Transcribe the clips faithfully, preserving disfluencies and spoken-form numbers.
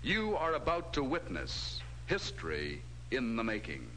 You are about to witness history in the making.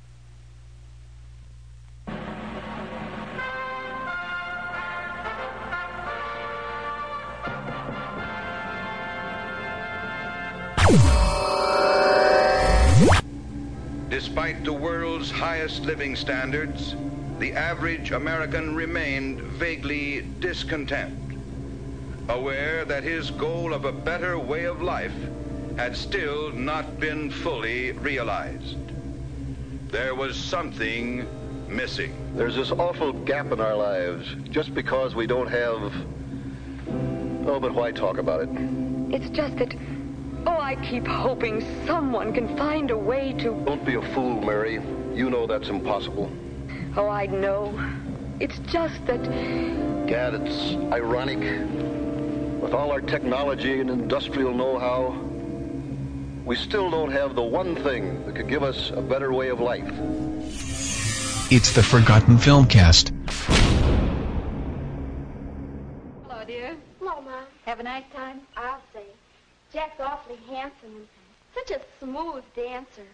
Despite the world's highest living standards, the average American remained vaguely discontent, aware that his goal of a better way of life had still not been fully realized. There was something missing. There's this awful gap in our lives just because we don't have... Oh, but why talk about it? It's just that... Oh, I keep hoping someone can find a way to... Don't be a fool, Mary. You know that's impossible. Oh, I know. It's just that... Gad, it's ironic. With all our technology and industrial know-how, we still don't have the one thing that could give us a better way of life. It's the Forgotten Filmcast. Hello, dear. Hello, Mom. Have a nice time? I'll say. Jack's awfully handsome and such a smooth dancer.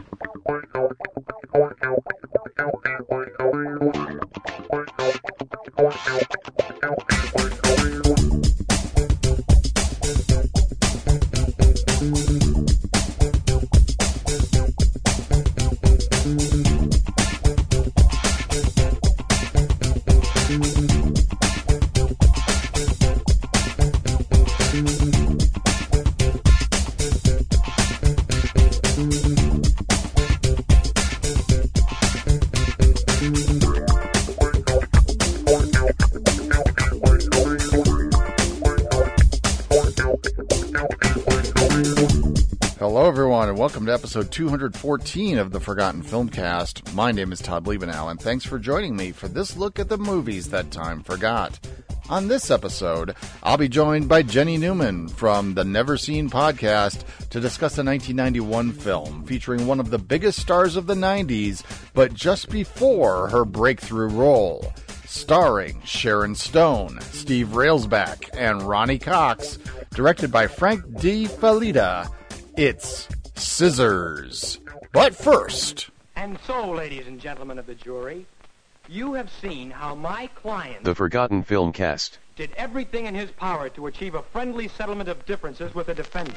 Hello, everyone, and welcome to episode two hundred fourteen of the Forgotten Filmcast. My name is Todd Liebenow, and thanks for joining me for this look at the movies that time forgot. On this episode, I'll be joined by Jenny Newman from the Never Seen podcast to discuss a nineteen ninety-one film featuring one of the biggest stars of the nineties, but just before her breakthrough role. Starring Sharon Stone, Steve Railsback, and Ronnie Cox, directed by Frank Di Felitta. It's Scissors. But first... And so, ladies and gentlemen of the jury, you have seen how my client... The Forgotten Filmcast. ...did everything in his power to achieve a friendly settlement of differences with the defendant.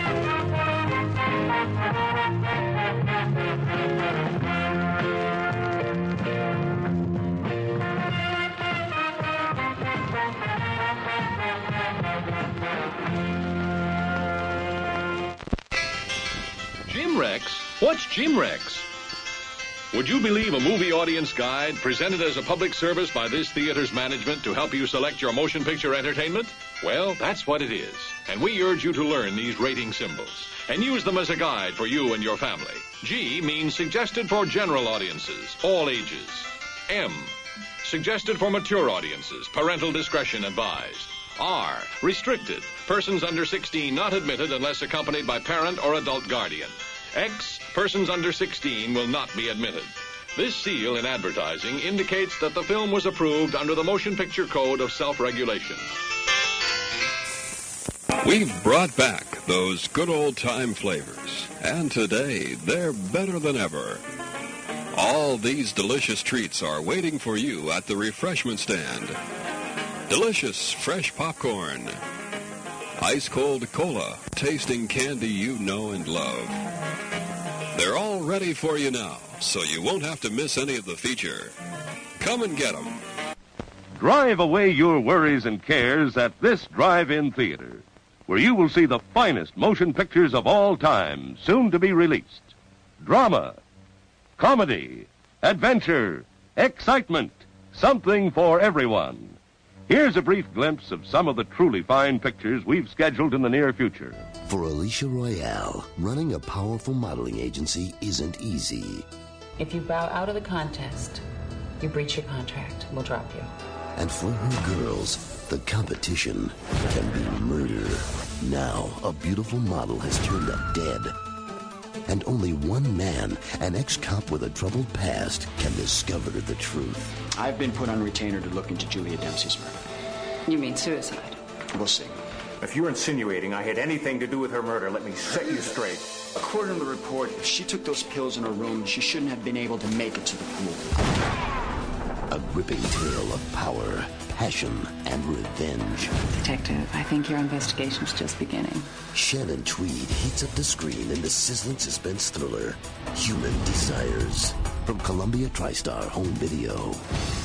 Jim Rex? What's Jim Rex? Would you believe a movie audience guide presented as a public service by this theater's management to help you select your motion picture entertainment? Well, that's what it is. And we urge you to learn these rating symbols and use them as a guide for you and your family. G means suggested for general audiences, all ages. M, suggested for mature audiences, parental discretion advised. R, restricted, persons under sixteen not admitted unless accompanied by parent or adult guardian. X, persons under sixteen will not be admitted. This seal in advertising indicates that the film was approved under the Motion Picture Code of Self-Regulation. We've brought back those good old-time flavors, and today they're better than ever. All these delicious treats are waiting for you at the refreshment stand. Delicious fresh popcorn, ice-cold cola, tasting candy you know and love. They're all ready for you now, so you won't have to miss any of the feature. Come and get them. Drive away your worries and cares at this drive-in theater, where you will see the finest motion pictures of all time, soon to be released. Drama, comedy, adventure, excitement, something for everyone. Here's a brief glimpse of some of the truly fine pictures we've scheduled in the near future. For Alicia Royale, running a powerful modeling agency isn't easy. If you bow out of the contest, you breach your contract. We'll drop you. And for her girls, the competition can be murder. Now, a beautiful model has turned up dead. And only one man, an ex-cop with a troubled past, can discover the truth. I've been put on retainer to look into Julia Dempsey's murder. You mean suicide? We'll see. If you're insinuating I had anything to do with her murder, let me set you straight. According to the report, if she took those pills in her room, she shouldn't have been able to make it to the pool. A gripping tale of power, passion, and revenge. Detective, I think your investigation's just beginning. Shannon Tweed heats up the screen in the sizzling suspense thriller, Human Desires, from Columbia TriStar Home Video.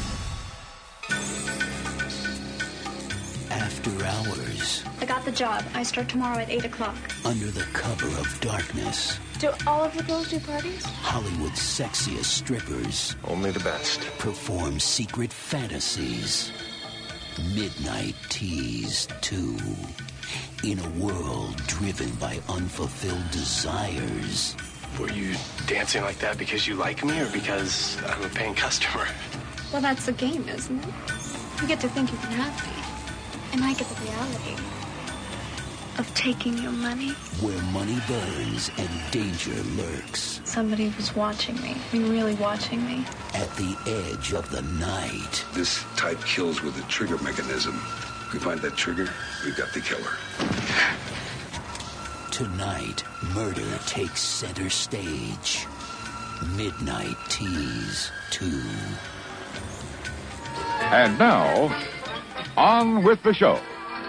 After Hours. I got the job. I start tomorrow at eight o'clock. Under the cover of darkness. Do all of the girls do parties? Hollywood's sexiest strippers. Only the best. Perform secret fantasies. Midnight Tease two. In a world driven by unfulfilled desires. Were you dancing like that because you like me or because I'm a paying customer? Well, that's the game, isn't it? You get to think you can have me. And I get the reality of taking your money. Where money burns and danger lurks. Somebody was watching me. I mean, really watching me. At the edge of the night. This type kills with a trigger mechanism. If we find that trigger, we've got the killer. Tonight, murder takes center stage. Midnight Tease two. And now, on with the show.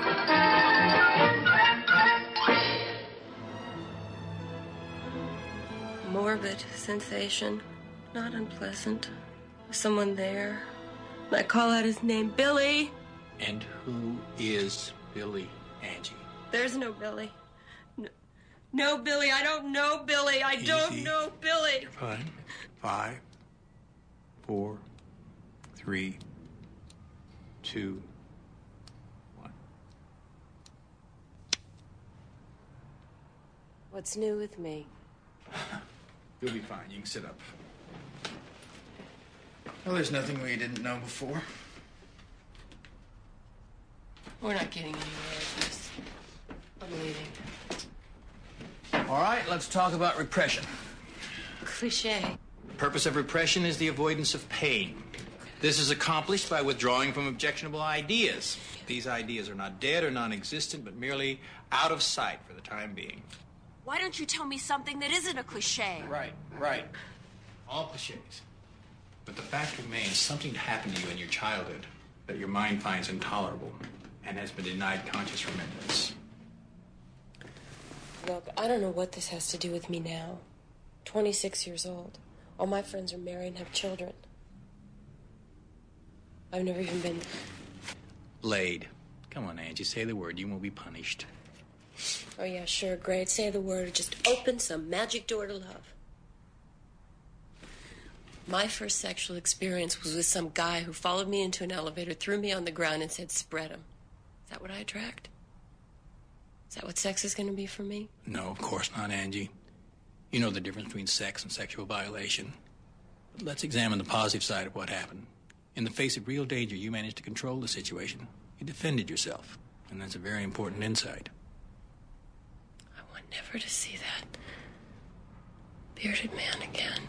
Morbid sensation, not unpleasant. Someone there. I call out his name, Billy. And who is Billy, Angie? There's no Billy. No, no Billy. I don't know Billy. I Easy. don't know Billy. You're fine. Five, four, three, two, one. What's new with me? You'll be fine. You can sit up. Well, there's nothing we didn't know before. We're not getting anywhere with this. I'm leaving. All right, let's talk about repression. Cliche. The purpose of repression is the avoidance of pain. This is accomplished by withdrawing from objectionable ideas. These ideas are not dead or non-existent, but merely out of sight for the time being. Why don't you tell me something that isn't a cliche? Right, right. All cliches. But the fact remains, something happened to you in your childhood that your mind finds intolerable and has been denied conscious remembrance. Look, I don't know what this has to do with me now. twenty-six years old. All my friends are married and have children. I've never even been... Laid. Come on, Angie, say the word. You won't be punished. Oh, yeah, sure, great. Say the word. Just open some magic door to love. My first sexual experience was with some guy who followed me into an elevator, threw me on the ground, and said, spread 'em. Is that what I attract? Is that what sex is going to be for me? No, of course not, Angie. You know the difference between sex and sexual violation. But let's examine the positive side of what happened. In the face of real danger, you managed to control the situation. You defended yourself. And that's a very important insight. I want never to see that bearded man again.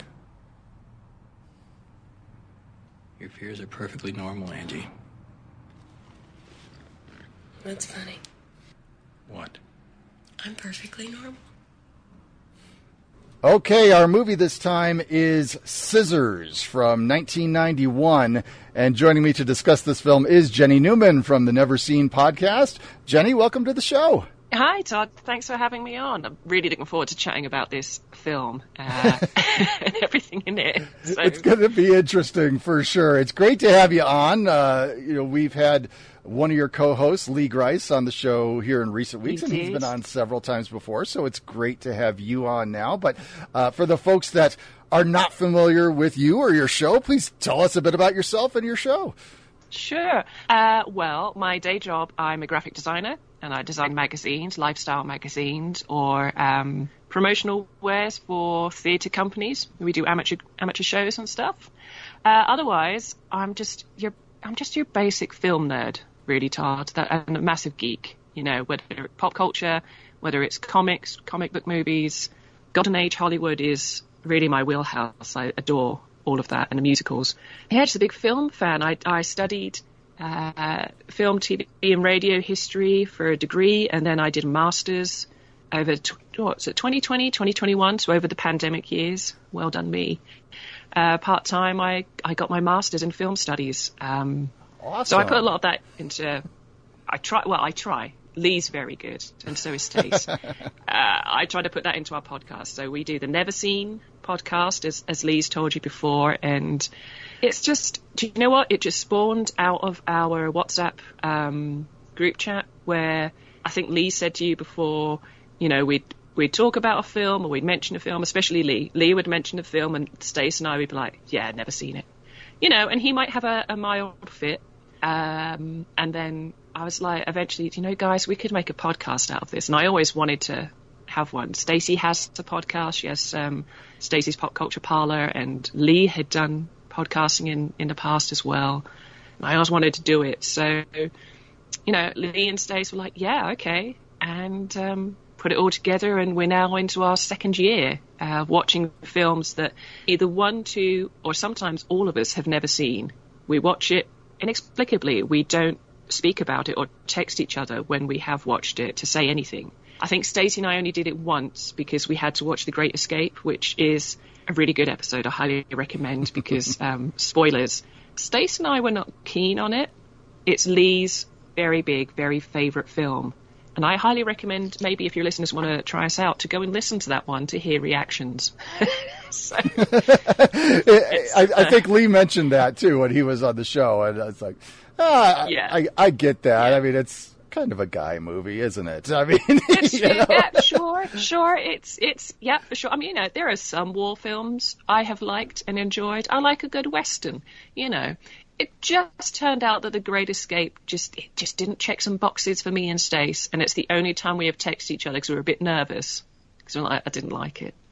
Your fears are perfectly normal, Angie. That's funny. What? I'm perfectly normal. Okay, our movie this time is Scissors from nineteen ninety-one. And joining me to discuss this film is Jenny Newman from the Never Seen podcast. Jenny, welcome to the show. Hi, Todd. Thanks for having me on. I'm really looking forward to chatting about this film uh, and everything in it. So. It's going to be interesting for sure. It's great to have you on. Uh, you know, we've had one of your co-hosts, Lee Grice, on the show here in recent weeks, and he's been on several times before, so it's great to have you on now. But uh, for the folks that are not familiar with you or your show, please tell us a bit about yourself and your show. Sure. Uh, well, my day job, I'm a graphic designer, and I design magazines, lifestyle magazines, or um, promotional wares for theatre companies. We do amateur amateur shows and stuff. Uh, otherwise, I'm just your I'm just your basic film nerd, really, Todd, that, and a massive geek. You know, whether it's pop culture, whether it's comics, comic book movies, Golden Age Hollywood is really my wheelhouse. I adore all of that, and the musicals. Yeah, just a big film fan. I I studied uh, film, T V, and radio history for a degree, and then I did a master's over tw- what's it, twenty twenty, twenty twenty-one, so over the pandemic years. Well done me. Uh, part-time, I, I got my master's in film studies. Um, awesome. So I put a lot of that into, I try, well, I try. Lee's very good, and so is Stace. uh, I try to put that into our podcast. So we do the Never Seen podcast, as, as Lee's told you before, and it's just, do you know what? It just spawned out of our WhatsApp um, group chat where I think Lee said to you before, you know, we'd, we'd talk about a film or we'd mention a film, especially Lee. Lee would mention a film and Stace and I would be like, yeah, never seen it. You know, and he might have a, a mild fit. Um, and then I was like, eventually, you know, guys, we could make a podcast out of this. And I always wanted to have one. Stacey has a podcast. She has um, Stacey's Pop Culture Parlor, and Lee had done podcasting in, in the past as well. And I always wanted to do it. So, you know, Lee and Stacey were like, yeah, okay. And um, put it all together, and we're now into our second year uh, watching films that either one, two, or sometimes all of us have never seen. We watch it inexplicably. We don't speak about it or text each other when we have watched it to say anything. I think Stacey and I only did it once because we had to watch The Great Escape, which is a really good episode. I highly recommend because, um, spoilers, Stacey and I were not keen on it. It's Lee's very big, very favourite film. And I highly recommend, maybe if your listeners want to try us out, to go and listen to that one to hear reactions. so, I, I think Lee mentioned that, too, when he was on the show. And I was like, ah, yeah. I, I get that. Yeah. I mean, it's kind of a guy movie, isn't it? I mean, it's, you know? yeah, sure, sure. It's, it's, yeah, for sure. I mean, you know, there are some war films I have liked and enjoyed. I like a good Western, you know. It just turned out that The Great Escape just it just didn't check some boxes for me and Stace, and it's the only time we have texted each other because we were a bit nervous because we're like, I didn't like it.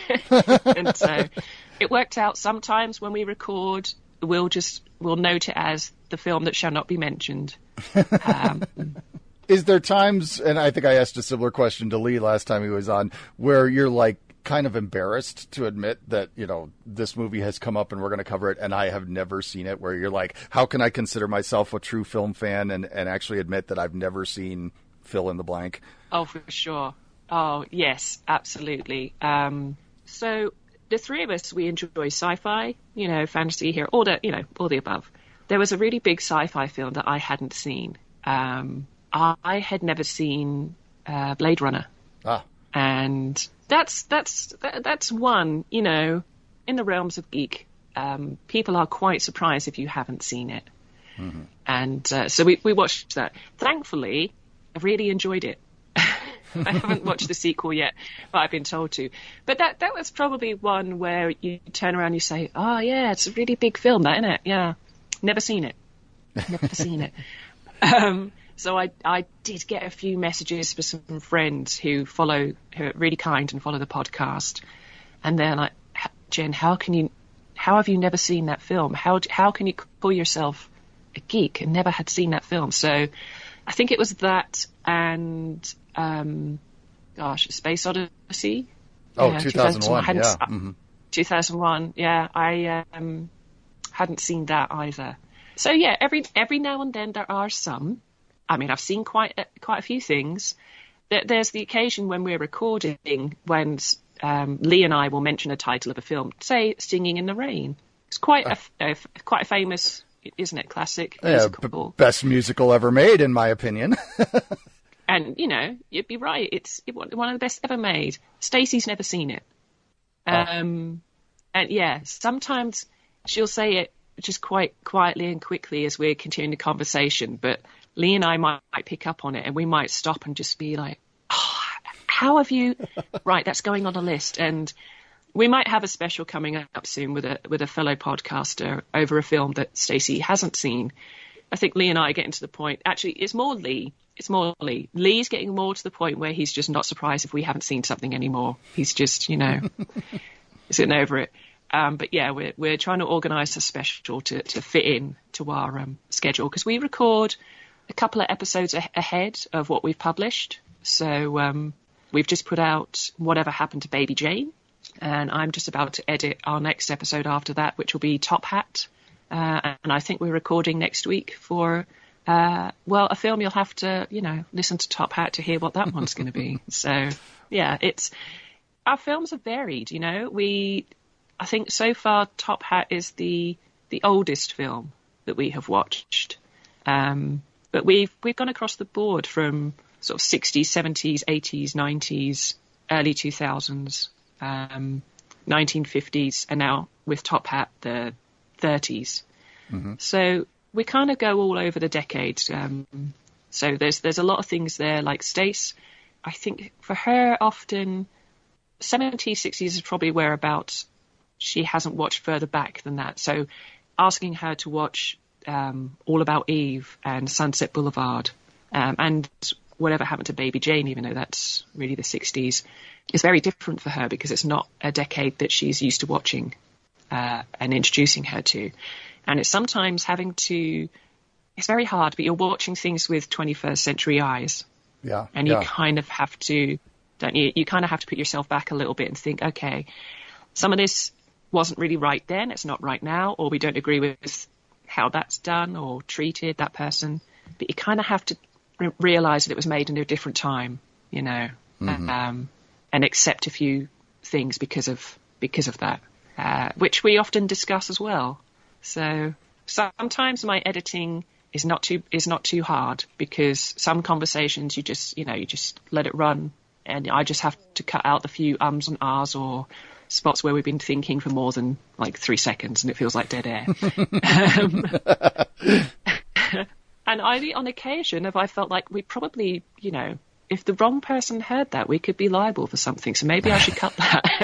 And so it worked out. Sometimes when we record, we'll just we'll note it as the film that shall not be mentioned. Um, Is there times, and I think I asked a similar question to Lee last time he was on, where you're like kind of embarrassed to admit that, you know, this movie has come up and we're going to cover it and I have never seen it, where you're like, how can I consider myself a true film fan and, and actually admit that I've never seen fill in the blank? Oh, for sure. Oh, yes, absolutely. Um, so the three of us, we enjoy sci-fi, you know, fantasy here, all the, you know, all the above. There was a really big sci-fi film that I hadn't seen. Um, I had never seen uh, Blade Runner. Ah. And that's that's that, that's one, you know, in the realms of geek. Um, people are quite surprised if you haven't seen it. Mm-hmm. And uh, so we, we watched that. Thankfully, I really enjoyed it. I haven't watched the sequel yet, but I've been told to. But that that was probably one where you turn around and you say, oh, yeah, it's a really big film, that, isn't it? Yeah. Never seen it. Never seen it. Um, so I, I did get a few messages for some friends who follow, who are really kind and follow the podcast. And they're like, Jen, how can you, how have you never seen that film? How, how can you call yourself a geek and never had seen that film? So I think it was that and, um, gosh, Space Odyssey. Oh, yeah, two thousand one, yeah. Mm-hmm. two thousand one, yeah. I um, hadn't seen that either. So yeah, every every now and then there are some. I mean, I've seen quite a, quite a few things. There, there's the occasion when we're recording when um, Lee and I will mention a title of a film, say Singing in the Rain. It's quite a, a quite a famous, isn't it, classic yeah, musical. B- best musical ever made, in my opinion. And, you know, you'd be right. It's one of the best ever made. Stacey's never seen it. Um, oh. And, yeah, sometimes she'll say it just quite quietly and quickly as we're continuing the conversation. But Lee and I might, might pick up on it, and we might stop and just be like, oh, how have you... Right, that's going on the list. And we might have a special coming up soon with a with a fellow podcaster over a film that Stacey hasn't seen. I think Lee and I are getting to the point... Actually, it's more Lee... It's more Lee. Lee's getting more to the point where he's just not surprised if we haven't seen something anymore. He's just, you know, he's getting over it. Um, but yeah, we're we're trying to organise a special to, to fit in to our um, schedule because we record a couple of episodes a- ahead of what we've published. So um, we've just put out Whatever Happened to Baby Jane, and I'm just about to edit our next episode after that, which will be Top Hat. Uh, and I think we're recording next week for, uh, well, a film you'll have to, you know, listen to Top Hat to hear what that one's going to be. So, yeah, it's, our films are varied, you know. We, I think so far Top Hat is the the oldest film that we have watched. Um, but we've we've gone across the board from sort of sixties, seventies, eighties, nineties, early two thousands, um, nineteen fifties, and now with Top Hat, the thirties. Mm-hmm. So we kind of go all over the decades. Um, so there's there's a lot of things there, like Stace. I think for her, often seventies, sixties is probably whereabouts she hasn't watched further back than that. So asking her to watch um, All About Eve and Sunset Boulevard um, and Whatever Happened to Baby Jane, even though that's really the sixties, is very different for her because it's not a decade that she's used to watching uh, and introducing her to. And it's sometimes having to, it's very hard, but you're watching things with twenty-first century eyes. Yeah. And you yeah. kind of have to, don't you? You kind of have to put yourself back a little bit and think, okay, some of this wasn't really right then, it's not right now, or we don't agree with how that's done or treated, that person. But you kind of have to re- realise that it was made in a different time, you know, mm-hmm. um, and accept a few things because of because of that, uh, which we often discuss as well. So sometimes my editing is not too is not too hard because some conversations you just, you know, you just let it run, and I just have to cut out the few ums and ahs or spots where we've been thinking for more than like three seconds and it feels like dead air. um, and I, on occasion, have I felt like we probably, you know, if the wrong person heard that, we could be liable for something. So maybe I should cut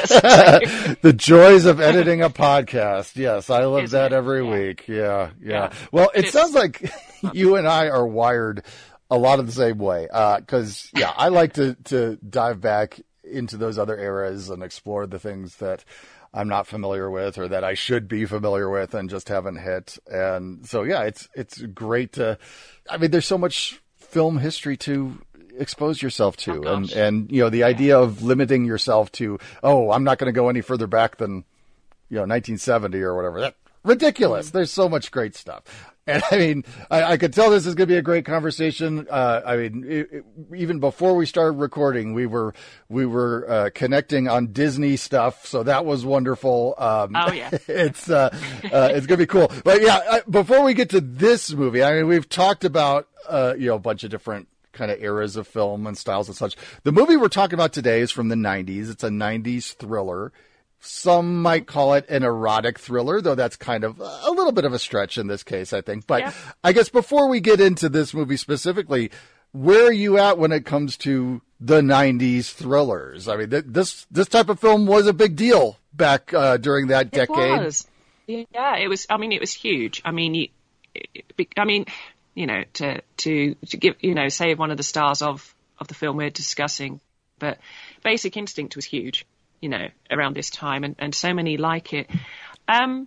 that. The joys of editing a podcast. Yes, I live Isn't that it? every Yeah. week. Yeah, yeah. Yeah. Well, it It's- sounds like you and I are wired a lot of the same way. Because, uh, yeah, I like to, to dive back into those other eras and explore the things that I'm not familiar with or that I should be familiar with and just haven't hit. And so, yeah, it's it's great to, I mean, there's so much film history to expose yourself to. Oh, and, gosh. and, you know, the idea of limiting yourself to, oh, I'm not going to go any further back than, you know, nineteen seventy or whatever. That ridiculous. Mm. There's so much great stuff. And I mean, I, I could tell this is going to be a great conversation. Uh, I mean, it, it, even before we started recording, we were we were uh, connecting on Disney stuff, so that was wonderful. Um, Oh, yeah. it's uh, uh, it's going to be cool. But yeah, I, before we get to this movie, I mean, we've talked about uh, you know a bunch of different kind of eras of film and styles and such. The movie we're talking about today is from the nineties. It's a nineties thriller. Some might call it an erotic thriller, though that's kind of a little bit of a stretch in this case, I think. But Yeah. I guess before we get into this movie specifically, where are you at when it comes to the nineties thrillers? I mean, th- this this type of film was a big deal back uh, during that decade. It was. Yeah, it was. I mean, it was huge. I mean, you, it, I mean, you know, to to to give, you know, say one of the stars of of the film we're discussing, but Basic Instinct was huge, you know, around this time, and, and so many like it. Um,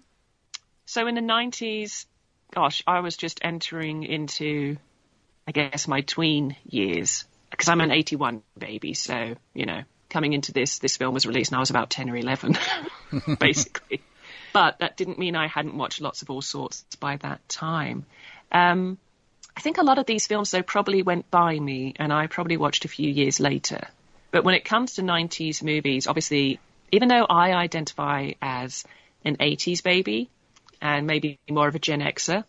so in the nineties, gosh, I was just entering into, I guess, my tween years, because I'm an eighty-one baby, so, you know, coming into this, this film was released and I was about ten or eleven, basically. But that didn't mean I hadn't watched lots of all sorts by that time. Um, I think a lot of these films, though, probably went by me, and I probably watched a few years later. But when it comes to nineties movies, obviously, even though I identify as an eighties baby and maybe more of a Gen Xer,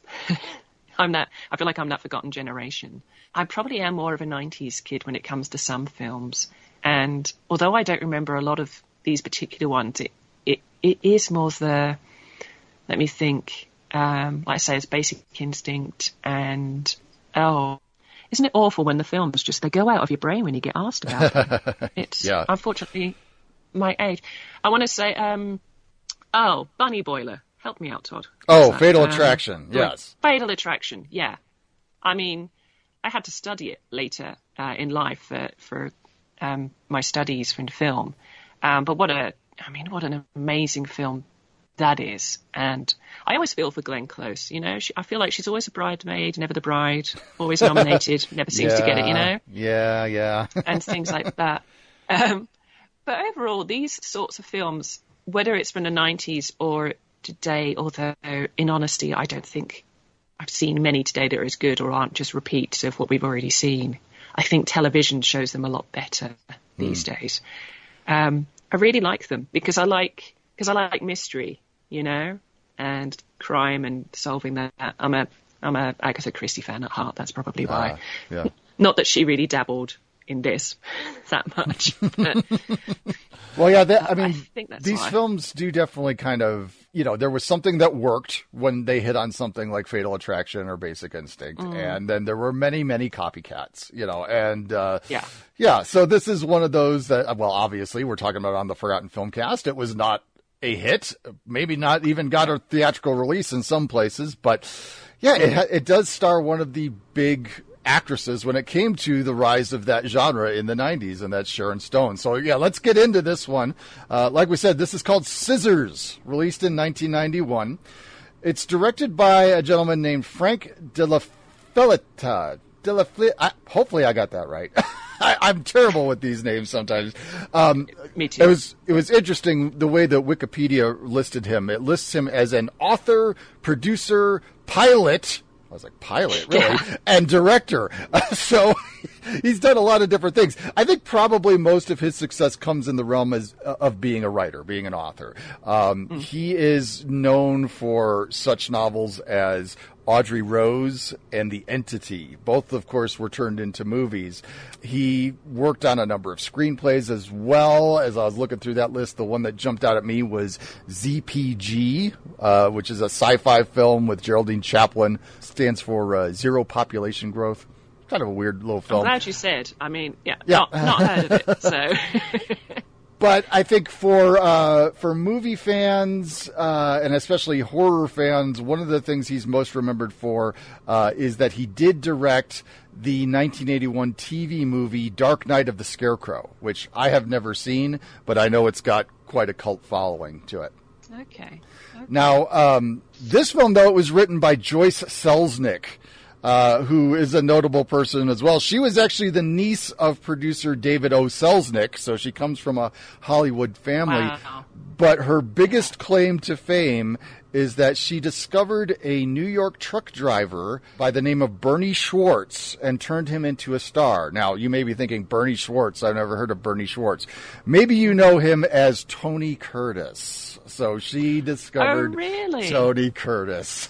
I'm that, I feel like I'm that forgotten generation. I probably am more of a nineties kid when it comes to some films. And although I don't remember a lot of these particular ones, it, it, it is more the, let me think, um, like I say, it's Basic Instinct and, oh, isn't it awful when the films just, they go out of your brain when you get asked about them? It's, Yeah. unfortunately, my age. I want to say, um, oh, Bunny Boiler. Help me out, Todd. Oh, What's that? Fatal Um, Attraction. Yes. Fatal Attraction, yeah. I mean, I had to study it later uh, in life for, for um, my studies in film. Um, but what a, I mean, what an amazing film that is. And I always feel for Glenn Close, you know. She, I feel like she's always a bridesmaid, never the bride, always nominated, never seems yeah. to get it, you know, Yeah, yeah. and things like that. Um, but overall, these sorts of films, whether it's from the nineties or today, although in honesty, I don't think I've seen many today that are as good or aren't just repeats of what we've already seen. I think television shows them a lot better these mm. days. Um, I really like them because I like because I like mystery, you know, and crime and solving that. I'm a I'm a Agatha Christie fan at heart. That's probably why. Uh, yeah. Not that she really dabbled in this that much. But well, yeah, that, I mean, I think that's these why. films do definitely kind of, you know, there was something that worked when they hit on something like Fatal Attraction or Basic Instinct. Mm. And then there were many, many copycats, you know, and uh, yeah. Yeah. So this is one of those that, well, obviously we're talking about on the Forgotten Filmcast. It was not a hit, maybe not even got a theatrical release in some places, but yeah, it, ha- it does star one of the big actresses when it came to the rise of that genre in the nineties, and that's Sharon Stone. So yeah, let's get into this one. Uh, like we said, this is called Scissors, released in nineteen ninety-one. It's directed by a gentleman named Frank de la Fileta. De la Fli- I, hopefully I got that right. I, I'm terrible with these names sometimes. Um, Me too. It was it was interesting the way that Wikipedia listed him. It lists him as an author, producer, pilot. I was like, pilot, really? Yeah. And director. Uh, so he's done a lot of different things. I think probably most of his success comes in the realm as, uh, of being a writer, being an author. Um, mm. He is known for such novels as Audrey Rose and The Entity. Both, of course, were turned into movies. He worked on a number of screenplays as well. As I was looking through that list, the one that jumped out at me was Z P G, uh, which is a sci-fi film with Geraldine Chaplin. Stands for uh, Zero Population Growth. Kind of a weird little film. I'm glad you said. I mean, yeah, yeah. Not, not heard of it, so... But I think for uh, for movie fans, uh, and especially horror fans, one of the things he's most remembered for uh, is that he did direct the nineteen eighty-one T V movie Dark Night of the Scarecrow, which I have never seen, but I know it's got quite a cult following to it. Okay. okay. Now, um, this film, though, it was written by Joyce Selznick. Uh, who is a notable person as well. She was actually the niece of producer David O. Selznick, so she comes from a Hollywood family. Wow. But her biggest claim to fame is that she discovered a New York truck driver by the name of Bernie Schwartz and turned him into a star. Now, you may be thinking, Bernie Schwartz, I've never heard of Bernie Schwartz. Maybe you know him as Tony Curtis. So she discovered oh, really? Tony Curtis.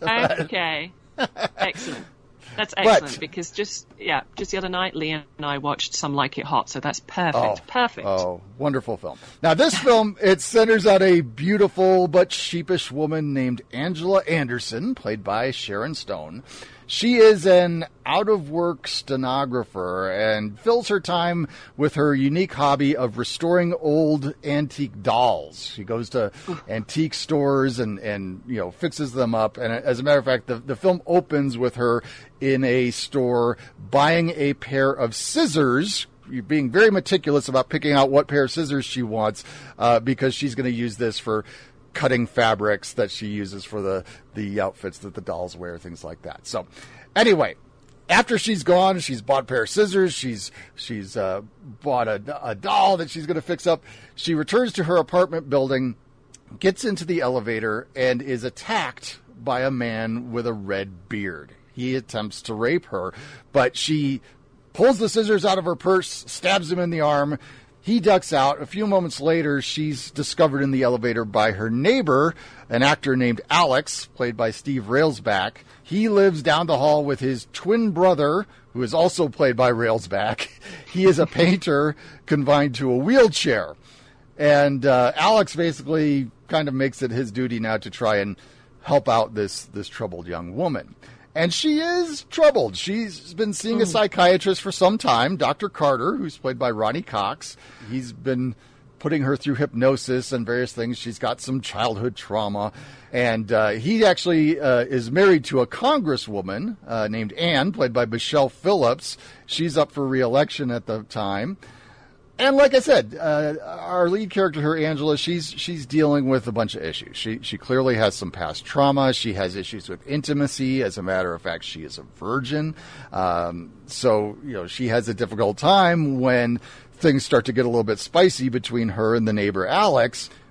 Okay. Excellent. That's excellent but, because just yeah, just the other night, Leah and I watched Some Like It Hot, so that's perfect. Oh, perfect. Oh, wonderful film. Now, this film, it centers on a beautiful but sheepish woman named Angela Anderson, played by Sharon Stone. She is an out-of-work stenographer and fills her time with her unique hobby of restoring old antique dolls. She goes to antique stores and, and you know fixes them up. And as a matter of fact, the, the film opens with her in a store buying a pair of scissors, being very meticulous about picking out what pair of scissors she wants uh, because she's going to use this for cutting fabrics that she uses for the, the outfits that the dolls wear, things like that. So anyway, after she's gone, she's bought a pair of scissors, she's she's uh, bought a, a doll that she's going to fix up. She returns to her apartment building, gets into the elevator, and is attacked by a man with a red beard. He attempts to rape her, but she pulls the scissors out of her purse, stabs him in the arm. He ducks out. A few moments later, she's discovered in the elevator by her neighbor, an actor named Alex, played by Steve Railsback. He lives down the hall with his twin brother, who is also played by Railsback. He is a painter confined to a wheelchair. And uh, Alex basically kind of makes it his duty now to try and help out this, this troubled young woman. And she is troubled. She's been seeing a psychiatrist for some time, Doctor Carter, who's played by Ronnie Cox. He's been putting her through hypnosis and various things. She's got some childhood trauma. And uh, he actually uh, is married to a congresswoman uh, named Anne, played by Michelle Phillips. She's up for re-election at the time. And like I said, uh, our lead character, her Angela, she's she's dealing with a bunch of issues. She she clearly has some past trauma. She has issues with intimacy. As a matter of fact, she is a virgin. Um, so, you know, she has a difficult time when things start to get a little bit spicy between her and the neighbor, Alex.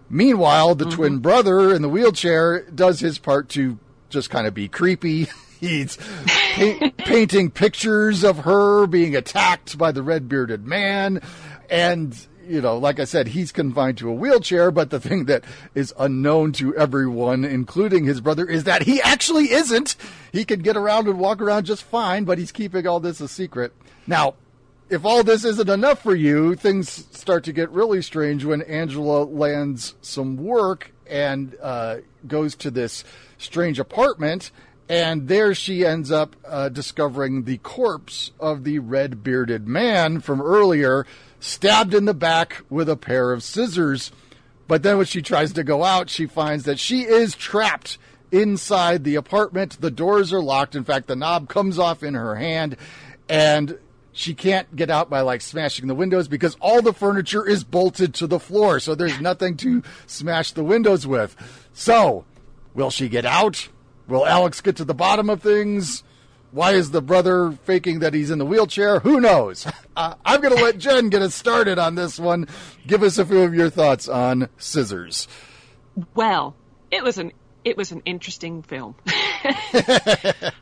Meanwhile, the Mm-hmm. twin brother in the wheelchair does his part to just kind of be creepy. He's pa- painting pictures of her being attacked by the red-bearded man. And, you know, like I said, he's confined to a wheelchair. But the thing that is unknown to everyone, including his brother, is that he actually isn't. He can get around and walk around just fine, but he's keeping all this a secret. Now, if all this isn't enough for you, things start to get really strange when Angela lands some work and uh, goes to this strange apartment. And there she ends up uh, discovering the corpse of the red-bearded man from earlier, stabbed in the back with a pair of scissors. But then when she tries to go out, she finds that she is trapped inside the apartment. The doors are locked. In fact, the knob comes off in her hand, and she can't get out by, like, smashing the windows because all the furniture is bolted to the floor. So there's nothing to smash the windows with. So, will she get out? Will Alex get to the bottom of things? Why is the brother faking that he's in the wheelchair? Who knows? Uh, I'm going to let Jen get us started on this one. Give us a few of your thoughts on Scissors. Well, it was an it was an interesting film. I,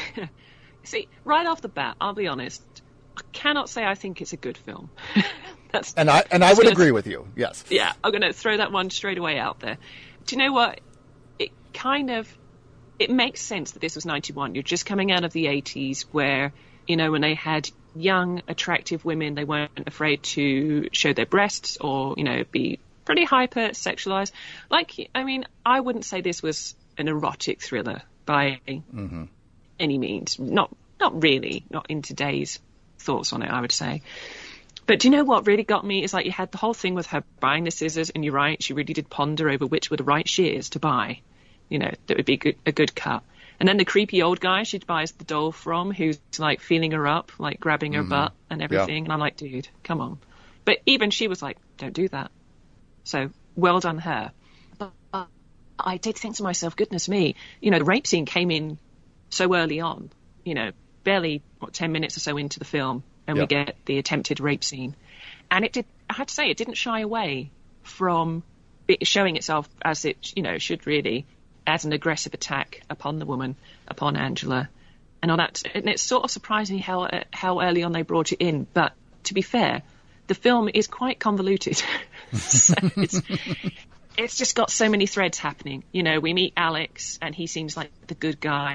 see, right off the bat, I'll be honest, I cannot say I think it's a good film. That's and I and I would agree with you. Yes. Yeah, I'm going to throw that one straight away out there. Do you know what? It kind of it makes sense that this was ninety-one. You're just coming out of the eighties where, you know, when they had young, attractive women, they weren't afraid to show their breasts or, you know, be pretty hyper sexualized. Like, I mean, I wouldn't say this was an erotic thriller by mm-hmm. any means. Not, not really. Not in today's thoughts on it, I would say. But do you know what really got me is, like, you had the whole thing with her buying the scissors, and you're right, she really did ponder over which were the right shears to buy. You know, that would be good, a good cut. And then the creepy old guy she buys the doll from, who's, like, feeling her up, like, grabbing her mm-hmm. butt and everything. Yeah. And I'm like, dude, come on. But even she was like, don't do that. So, well done her. But uh, I did think to myself, goodness me, you know, the rape scene came in so early on, you know, barely, what, ten minutes or so into the film, and yeah. we get the attempted rape scene. And it did, I have to say, it didn't shy away from it showing itself as it, you know, should really, as an aggressive attack upon the woman, upon Angela, and all that. And it's sort of surprising how uh, how early on they brought it in. But to be fair, the film is quite convoluted. So it's it's just got so many threads happening. You know, we meet Alex, and he seems like the good guy,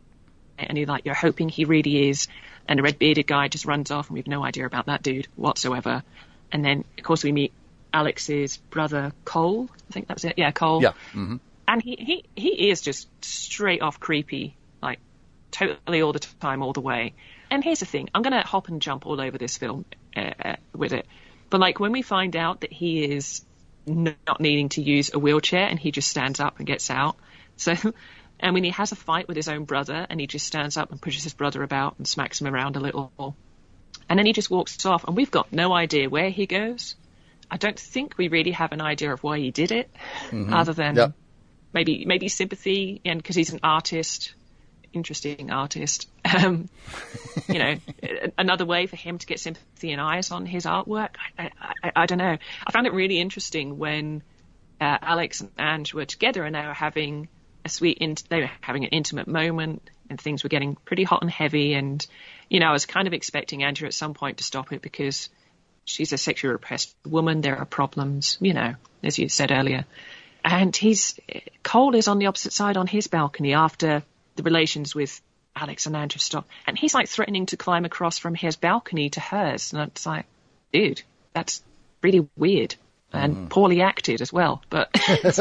and you're like, you're hoping he really is. And the red-bearded guy just runs off, and we have no idea about that dude whatsoever. And then, of course, we meet Alex's brother, Cole. I think that was it. Yeah, Cole. Yeah. Mm-hmm. And he, he, he is just straight off creepy, like totally all the time, all the way. And here's the thing. I'm going to hop and jump all over this film uh, uh, with it. But, like, when we find out that he is not needing to use a wheelchair and he just stands up and gets out. So, and when he has a fight with his own brother and he just stands up and pushes his brother about and smacks him around a little. And then he just walks off, and we've got no idea where he goes. I don't think we really have an idea of why he did it, mm-hmm. other than... Yep. Maybe maybe sympathy, and because he's an artist, interesting artist. Um, you know, another way for him to get sympathy and eyes on his artwork. I, I, I don't know. I found it really interesting when uh, Alex and Ange were together, and they were having a sweet, in- they were having an intimate moment, and things were getting pretty hot and heavy. And you know, I was kind of expecting Andrew at some point to stop it because she's a sexually repressed woman. There are problems, you know, as you said earlier. And he's Cole is on the opposite side on his balcony after the relations with Alex and Andrew stop. And he's like threatening to climb across from his balcony to hers. And it's like, dude, that's really weird and mm. poorly acted as well. But it's,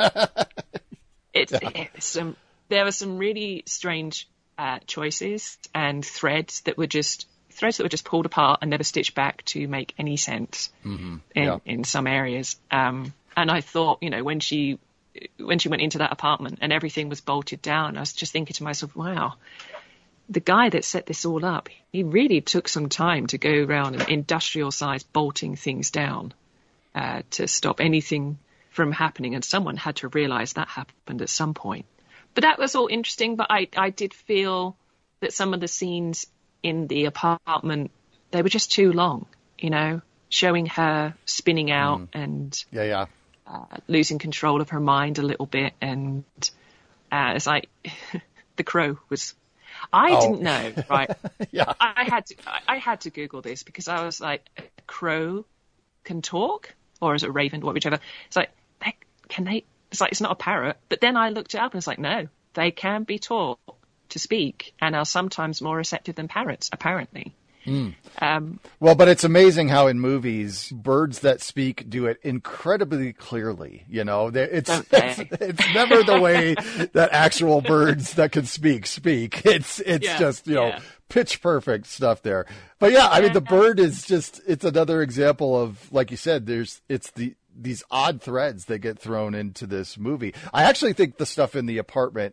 it's, yeah. it's some, there were some really strange uh, choices and threads that were just threads that were just pulled apart and never stitched back to make any sense mm-hmm. in, yeah. in some areas. Um, And I thought, you know, when she when she went into that apartment and everything was bolted down, I was just thinking to myself, wow, the guy that set this all up, he really took some time to go around and industrial size bolting things down uh, to stop anything from happening. And someone had to realize that happened at some point. But that was all interesting. But I, I did feel that some of the scenes in the apartment, they were just too long, you know, showing her spinning out mm. and... Yeah, yeah. uh, losing control of her mind a little bit. And uh, it's like The Crow was... I Oh. didn't know, right? Yeah. I, I had to I, I had to Google this because I was like, a crow can talk? Or is it a raven? Whichever. It's like, they, can they... It's like, it's not a parrot. But then I looked it up and it's like, no, they can be taught to speak and are sometimes more receptive than parrots, apparently. Mm. Um, Well, but it's amazing how in movies, birds that speak do it incredibly clearly. You know, They- it's, Okay. it's, it's never the way that actual birds that can speak speak. It's, it's Yeah, just, you know, yeah. pitch perfect stuff there. But yeah, I mean, the bird is just, it's another example of, like you said, there's, it's the, these odd threads that get thrown into this movie. I actually think the stuff in the apartment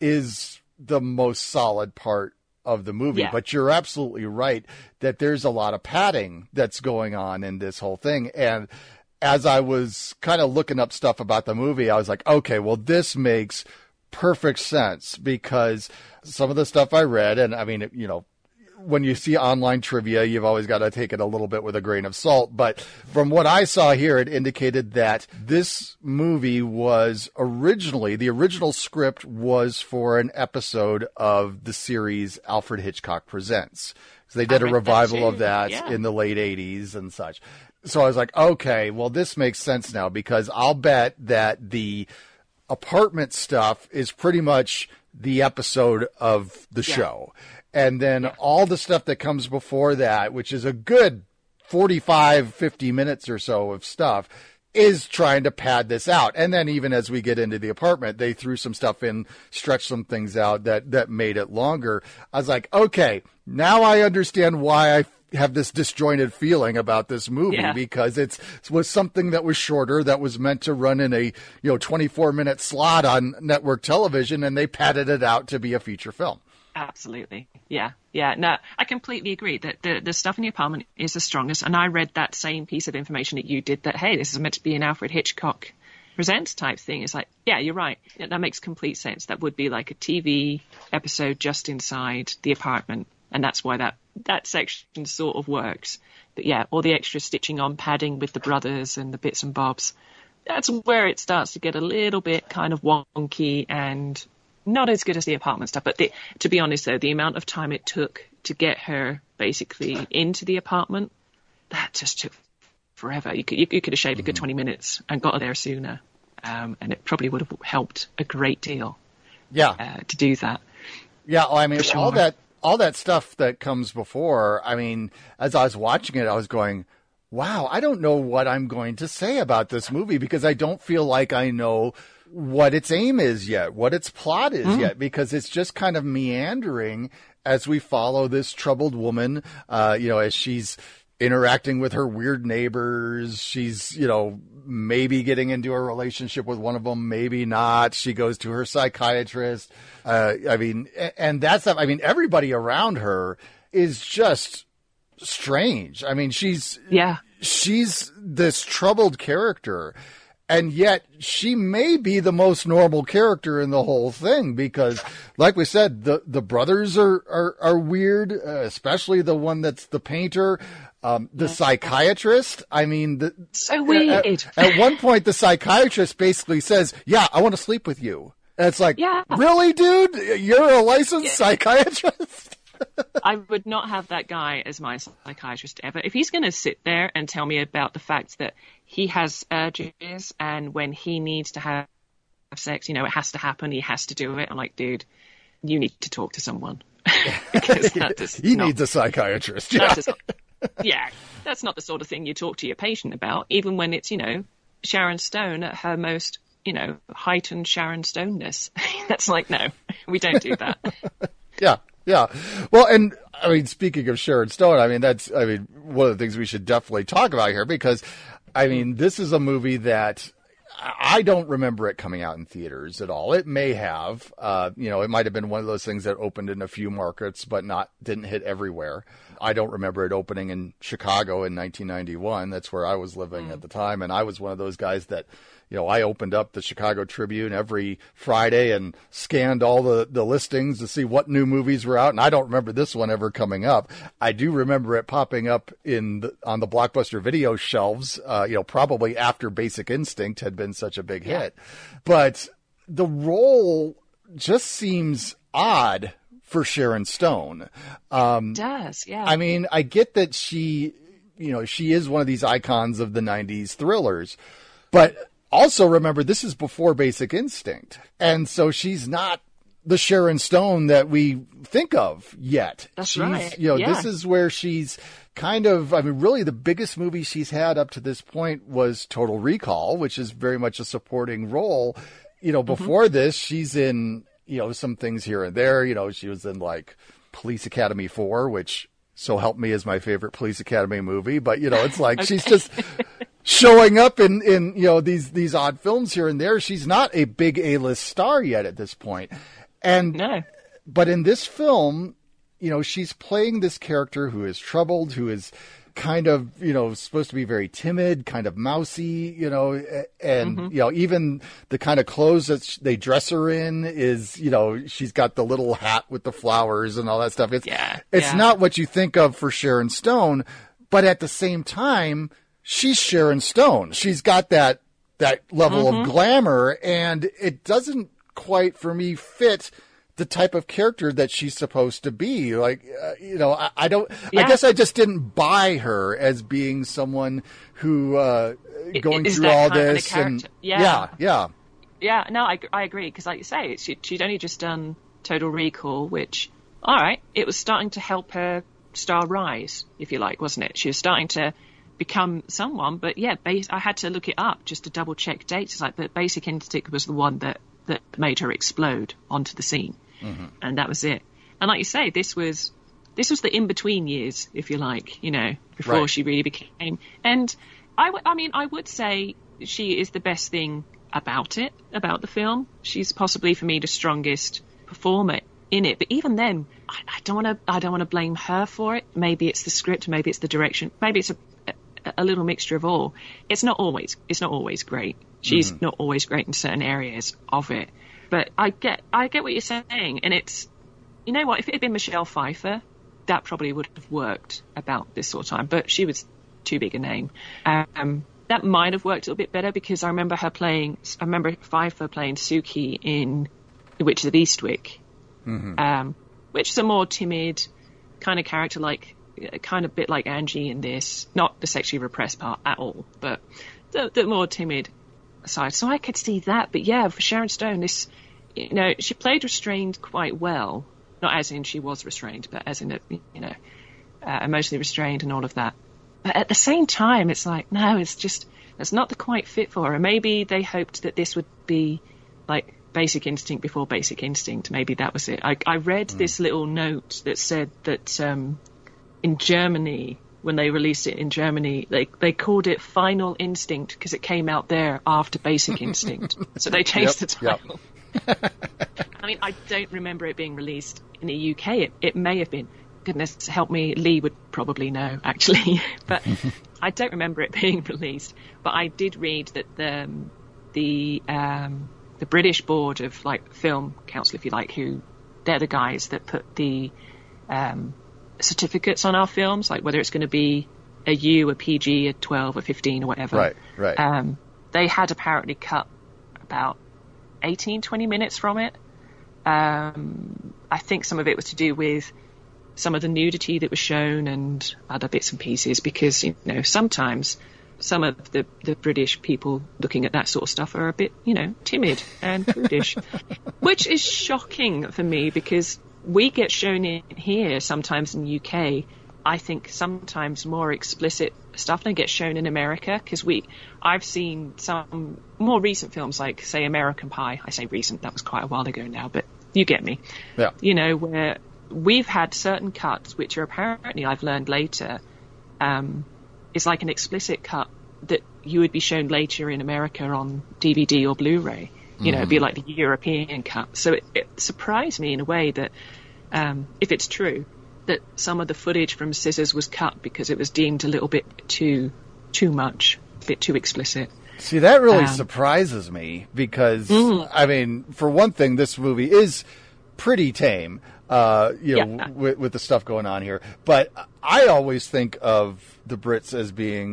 is the most solid part of the movie, Yeah. but you're absolutely right that there's a lot of padding that's going on in this whole thing. And as I was kind of looking up stuff about the movie, I was like, okay, well, this makes perfect sense because some of the stuff I read, and I mean, you know, when you see online trivia, you've always got to take it a little bit with a grain of salt. But from what I saw here, it indicated that this movie was originally, the original script was for an episode of the series Alfred Hitchcock Presents. So they did I a read that revival too. of that Yeah. in the late eighties and such. So I was like, okay, well, this makes sense now because I'll bet that the apartment stuff is pretty much the episode of the Yeah. show. And then all the stuff that comes before that, which is a good forty-five, fifty minutes or so of stuff, is trying to pad this out. And then even as we get into the apartment, they threw some stuff in, stretched some things out that, that made it longer. I was like, okay, now I understand why I have this disjointed feeling about this movie Yeah. because it's it was something that was shorter that was meant to run in a, you know, twenty-four minute slot on network television, and they padded it out to be a feature film. Absolutely. Yeah. Yeah. No, I completely agree that the, the stuff in the apartment is the strongest. And I read that same piece of information that you did that, hey, this is meant to be an Alfred Hitchcock Presents type thing. It's like, yeah, you're right. Yeah, that makes complete sense. That would be like a T V episode just inside the apartment. And that's why that, that section sort of works. But yeah, all the extra stitching on padding with the brothers and the bits and bobs. That's where it starts to get a little bit kind of wonky and not as good as the apartment stuff. But the, to be honest, though, the amount of time it took to get her basically into the apartment, that just took forever. You could, you, you could have shaved a good twenty minutes and got her there sooner. Um, and it probably would have helped a great deal. Yeah. Uh, to do that. Yeah. Well, I mean, For sure. all that, all that stuff that comes before, I mean, as I was watching it, I was going, wow, I don't know what I'm going to say about this movie because I don't feel like I know what its aim is yet, what its plot is Mm. yet, because it's just kind of meandering as we follow this troubled woman, uh, you know, as she's interacting with her weird neighbors. She's, you know, maybe getting into a relationship with one of them, maybe not. She goes to her psychiatrist. Uh, I mean, a- and that's, I mean, everybody around her is just strange. I mean, she's, yeah, she's this troubled character. And yet she may be the most normal character in the whole thing because, like we said, the, the brothers are, are, are weird, uh, especially the one that's the painter. Um, the psychiatrist, I mean, the, so weird. At, at one point, the psychiatrist basically says, yeah, I want to sleep with you. And it's like, Yeah. really, dude? You're a licensed Yeah. psychiatrist? I would not have that guy as my psychiatrist ever. If he's going to sit there and tell me about the fact that he has urges and when he needs to have sex, you know, it has to happen, he has to do it. I'm like, dude, you need to talk to someone. Because that does he not, needs a psychiatrist. that Yeah. does not- yeah, that's not the sort of thing you talk to your patient about, even when it's, you know, Sharon Stone at her most, you know, heightened Sharon Stone-ness. That's like, no, we don't do that. Yeah, yeah. Well, and I mean, speaking of Sharon Stone, I mean, that's, I mean, one of the things we should definitely talk about here because, I mean, this is a movie that I don't remember it coming out in theaters at all. It may have, uh, you know, it might have been one of those things that opened in a few markets, but not, didn't hit everywhere. I don't remember it opening in Chicago in nineteen ninety-one. That's where I was living at the time. And I was one of those guys that, you know, I opened up the Chicago Tribune every Friday and scanned all the, the listings to see what new movies were out. And I don't remember this one ever coming up. I do remember it popping up in the, on the Blockbuster video shelves, uh, you know, probably after Basic Instinct had been been such a big hit. But the role just seems odd for Sharon Stone. Um, it does, yeah. I mean, I get that she, you know, she is one of these icons of the nineties thrillers, but also remember, this is before Basic Instinct. And so she's not the Sharon Stone that we think of yet. That's she's, right. You know, yeah. this is where she's kind of, I mean, really the biggest movie she's had up to this point was Total Recall, which is very much a supporting role. You know, before mm-hmm. this, she's in, you know, some things here and there. You know, she was in like Police Academy four, which So Help Me is my favorite Police Academy movie. But, you know, it's like okay. she's just showing up in, in, you know, these, these odd films here and there. She's not a big A-list star yet at this point. And, no. But in this film, you know, she's playing this character who is troubled, who is kind of, you know, supposed to be very timid, kind of mousy, you know, and, mm-hmm. you know, even the kind of clothes that they dress her in is, you know, she's got the little hat with the flowers and all that stuff. It's, yeah, it's yeah. not what you think of for Sharon Stone, but at the same time, she's Sharon Stone. She's got that, that level mm-hmm. of glamour, and it doesn't quite, for me, fit the type of character that she's supposed to be. Like, uh, you know, I, I don't, yeah. I guess I just didn't buy her as being someone who, uh, going Is through all kind this. Of and yeah. yeah, yeah. Yeah, no, I, I agree. Cause like you say, she, she'd only just done Total Recall, which, all right, it was starting to help her star rise, if you like, wasn't it? She was starting to become someone, but yeah, base, I had to look it up just to double check dates. It's like, but Basic Instinct was the one that, that made her explode onto the scene. Mm-hmm. And that was it. And like you say, this was this was the in-between years, if you like, you know, before right. she really became. And I, w- I mean, I would say she is the best thing about it, about the film. She's possibly, for me, the strongest performer in it. But even then, I, I don't want to I don't want to blame her for it. Maybe it's the script, maybe it's the direction, maybe it's a, a, a little mixture of all. It's not always it's not always great. She's mm-hmm. not always great in certain areas of it. But I get I get what you're saying, and it's, you know what, if it had been Michelle Pfeiffer, that probably would have worked about this sort of time, but she was too big a name. Um, that might have worked a little bit better, because I remember her playing, I remember Pfeiffer playing Suki in The Witches of Eastwick, mm-hmm. um, which is a more timid kind of character, like, kind of bit like Angie in this, not the sexually repressed part at all, but the, the more timid side. So I could see that, but yeah, for Sharon Stone, this, you know, she played restrained quite well, not as in she was restrained, but as in, a, you know, uh, emotionally restrained and all of that. But at the same time, it's like, no, it's just, it's not the quite fit for her. Maybe they hoped that this would be like Basic Instinct before Basic Instinct. Maybe that was it. I, I read mm. this little note that said that um, in Germany, when they released it in Germany, they they called it Final Instinct because it came out there after Basic Instinct. So they changed yep, the title. Yep. I mean, I don't remember it being released in the U K. It, it may have been. Goodness help me, Lee would probably know, actually. But I don't remember it being released. But I did read that the the um, the British Board of like Film Council, if you like, who they're the guys that put the um, certificates on our films, like whether it's going to be a U, a P G, a twelve, a fifteen, or whatever. Right, right. Um, they had apparently cut about eighteen, twenty minutes from it. Um, I think some of it was to do with some of the nudity that was shown and other bits and pieces, because, you know, sometimes some of the, the British people looking at that sort of stuff are a bit, you know, timid and prudish, which is shocking for me, because we get shown in here sometimes in the U K, I think sometimes more explicit stuff than gets shown in America, because we, I've seen some more recent films like, say, American Pie. I say recent, that was quite a while ago now, but you get me. Yeah. You know, where we've had certain cuts, which are apparently, I've learned later, um, is like an explicit cut that you would be shown later in America on D V D or Blu-ray. You know, mm. it'd be like the European cut. So it, it surprised me in a way that, um, if it's true, that some of the footage from Scissors was cut because it was deemed a little bit too, too much, a bit too explicit. See, that really um, surprises me because, mm. I mean, for one thing, this movie is pretty tame, uh, you know, yeah. with, with the stuff going on here. But I always think of the Brits as being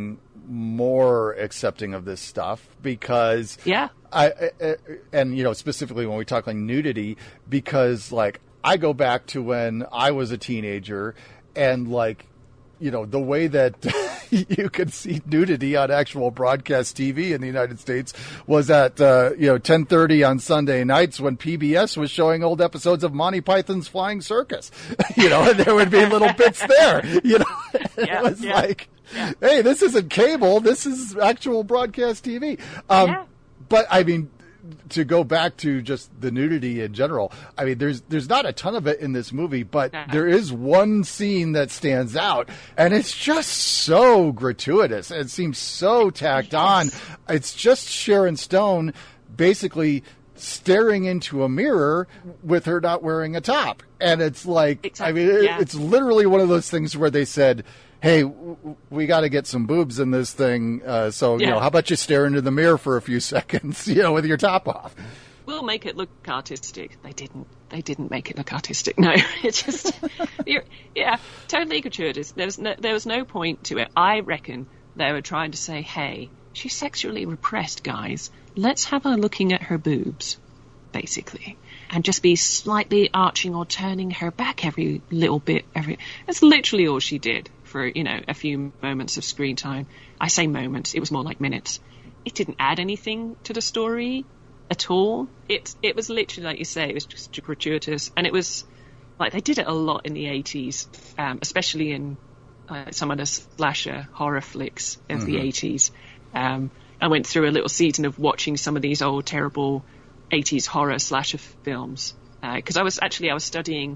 more accepting of this stuff because yeah, I, I and you know specifically when we talk like nudity, because like I go back to when I was a teenager and like you know the way that you could see nudity on actual broadcast T V in the United States was at uh, you know ten thirty on Sunday nights when P B S was showing old episodes of Monty Python's Flying Circus. You know, and there would be little bits there. You know, yeah, it was yeah. like. Yeah. Hey, this isn't cable. This is actual broadcast T V. Um, yeah. But I mean, to go back to just the nudity in general, I mean, there's there's not a ton of it in this movie, but no. there is one scene that stands out, and it's just so gratuitous. It seems so tacked yes. on. It's just Sharon Stone basically staring into a mirror with her not wearing a top, and it's like, exactly. I mean, yeah. it, it's literally one of those things where they said, hey, w- we got to get some boobs in this thing. Uh, so, you yeah. know, how about you stare into the mirror for a few seconds, you know, with your top off? We'll make it look artistic. They didn't. They didn't make it look artistic. No, it's just, you're, yeah, totally gratuitous. There was no, there was no point to it. I reckon they were trying to say, hey, she's sexually repressed, guys. Let's have her looking at her boobs, basically. And just be slightly arching or turning her back every little bit. Every That's literally all she did for, you know, a few moments of screen time. I say moments, it was more like minutes. It didn't add anything to the story at all. It it was literally, like you say, it was just gratuitous. And it was, like, they did it a lot in the eighties, um, especially in uh, some of the slasher horror flicks of mm-hmm. the eighties. Um, I went through a little season of watching some of these old, terrible eighties horror slasher films. Because uh, I was, actually, I was studying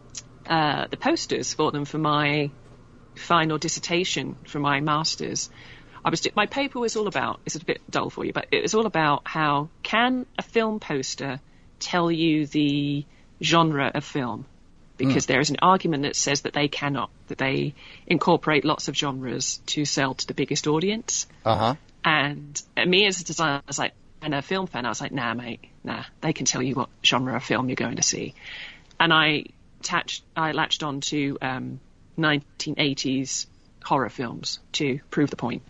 uh, the posters for them for my final dissertation for my master's. I was my paper was all about, it's a bit dull for you, but it was all about how can a film poster tell you the genre of film? Because mm. there is an argument that says that they cannot, that they incorporate lots of genres to sell to the biggest audience. Uh-huh. And, and me as a designer, I was like, and a film fan, I was like, nah, mate, nah, they can tell you what genre of film you're going to see. And I attached, I latched on to um, nineteen eighties horror films to prove the point.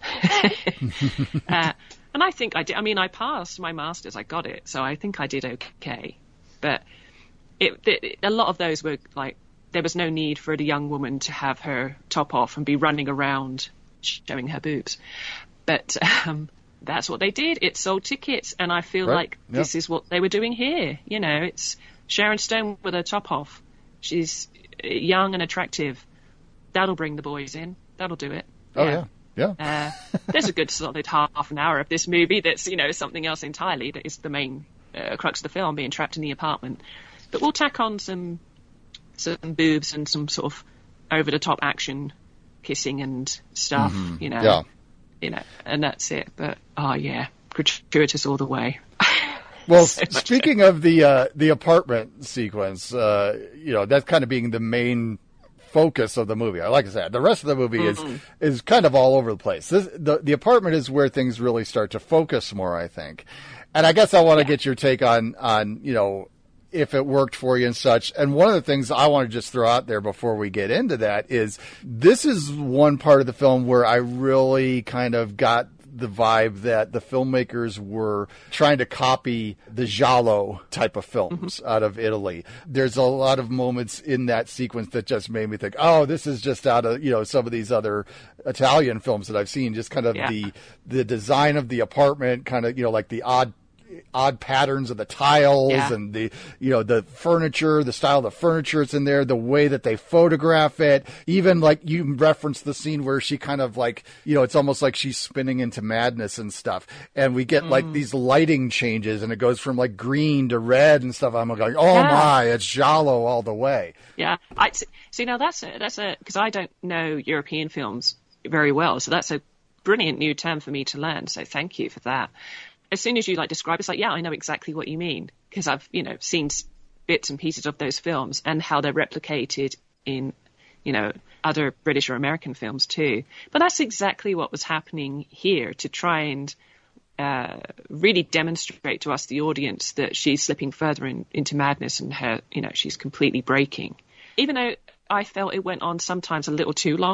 uh, and I think I did. I mean, I passed my master's, I got it, so I think I did okay. But it, it, a lot of those were like, there was no need for a young woman to have her top off and be running around showing her boobs. But um, that's what they did. It sold tickets, and I feel right. like yep. this is what they were doing here. You know, it's Sharon Stone with her top off. She's young and attractive. That'll bring the boys in. That'll do it. Oh, yeah. Yeah. yeah. Uh, there's a good solid half an hour of this movie that's, you know, something else entirely that is the main uh, crux of the film, being trapped in the apartment. But we'll tack on some some boobs and some sort of over-the-top action, kissing and stuff, mm-hmm. you know. Yeah. You know, and that's it. But, oh, yeah, gratuitous all the way. Well, so speaking of the uh, the apartment sequence, uh, you know, that's kind of being the main focus of the movie. Like I said, the rest of the movie mm-hmm. is is kind of all over the place. This, the the apartment is where things really start to focus more, I think. And I guess I want to yeah. get your take on on you know if it worked for you and such. And one of the things I want to just throw out there before we get into that is this is one part of the film where I really kind of got the vibe that the filmmakers were trying to copy the giallo type of films mm-hmm. out of Italy. There's a lot of moments in that sequence that just made me think, oh, this is just out of, you know, some of these other Italian films that I've seen, just kind of yeah. the, the design of the apartment, kind of, you know, like the odd odd patterns of the tiles yeah. and the, you know, the furniture, the style of the furniture that's in there, the way that they photograph it. Even like you referenced the scene where she kind of like, you know, it's almost like she's spinning into madness and stuff. And we get mm. like these lighting changes and it goes from like green to red and stuff. I'm like, oh yeah. my, it's giallo all the way. Yeah. I see. Now that's a, that's a, because I don't know European films very well. So that's a brilliant new term for me to learn. So thank you for that. As soon as you like describe it, it's like, yeah, I know exactly what you mean because I've, you know, seen bits and pieces of those films and how they're replicated in, you know, other British or American films too. But that's exactly what was happening here to try and uh, really demonstrate to us, the audience, that she's slipping further in, into madness and her, you know, she's completely breaking. Even though I felt it went on sometimes a little too long.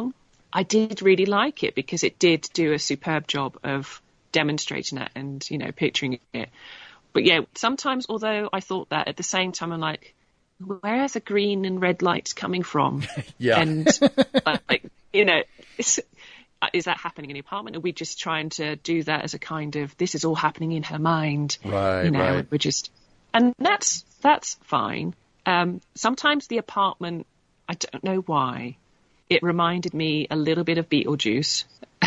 I did really like it because it did do a superb job of demonstrating that and, you know, picturing it. But yeah, sometimes, although I thought that, at the same time, I'm like, where are the green and red lights coming from? Yeah. And, like, you know, is, is that happening in the apartment? Are we just trying to do that as a kind of, this is all happening in her mind? Right, you know, right. We're just, and that's, that's fine. Um, sometimes the apartment, I don't know why, it reminded me a little bit of Beetlejuice.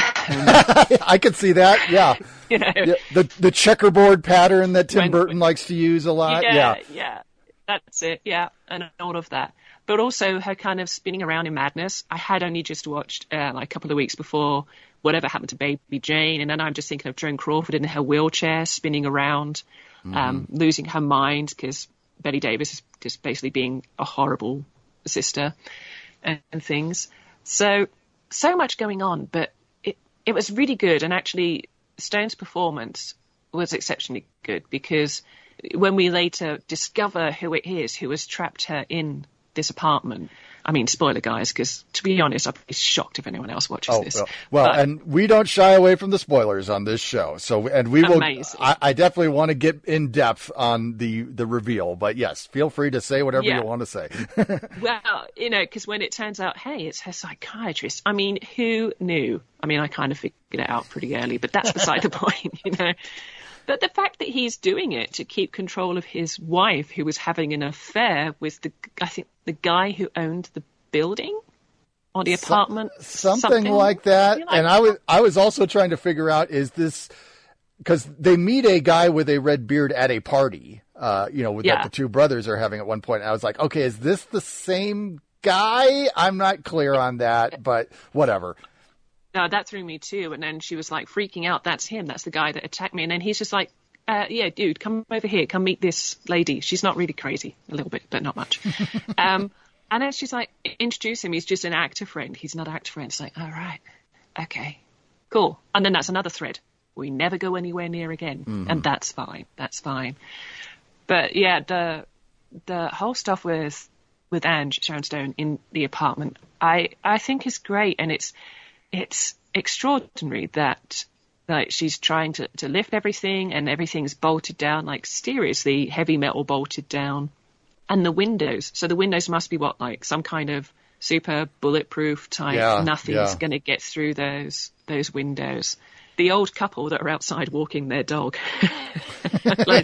I could see that, yeah. You know, the, the the checkerboard pattern that Tim when, Burton likes to use a lot. Yeah, yeah, yeah, that's it. Yeah, and all of that. But also her kind of spinning around in madness. I had only just watched uh, like a couple of weeks before Whatever Happened to Baby Jane, and then I'm just thinking of Joan Crawford in her wheelchair spinning around, mm-hmm. um, losing her mind because Betty Davis is just basically being a horrible sister and, and things. So so much going on, but it it was really good. And actually, Stone's performance was exceptionally good because when we later discover who it is who has trapped her in this apartment, I mean, spoiler, guys, because to be honest, I'd be shocked if anyone else watches oh, this. Well, well but, and we don't shy away from the spoilers on this show. So, and we will, amazing. I, I definitely want to get in depth on the, the reveal, but yes, feel free to say whatever yeah. you want to say. Well, you know, because when it turns out, hey, it's her psychiatrist. I mean, who knew? I mean, I kind of figured it out pretty early, but that's beside the point, you know. But the fact that he's doing it to keep control of his wife, who was having an affair with the, I think, the guy who owned the building or the apartment, so, something, something like that. Like and I was, I was also trying to figure out, is this, because they meet a guy with a red beard at a party, uh, you know, with yeah. that the two brothers are having at one point. And I was like, okay, is this the same guy? I'm not clear on that, but whatever. No, that threw me too. And then she was like freaking out. That's him. That's the guy that attacked me. And then he's just like, uh, yeah, dude, come over here. Come meet this lady. She's not really crazy. A little bit, but not much. um, and then she's like, introduce him. He's just an actor friend. He's not an actor friend. It's like, all right. Okay, cool. And then that's another thread. We never go anywhere near again. Mm-hmm. And that's fine. That's fine. But yeah, the, the whole stuff with, with Ange, Sharon Stone in the apartment, I, I think is great. And it's, It's extraordinary that like she's trying to, to lift everything and everything's bolted down, like seriously heavy metal bolted down. And the windows, so the windows must be what, like some kind of super bulletproof type, yeah, nothing's yeah. going to get through those those windows. The old couple that are outside walking their dog. like,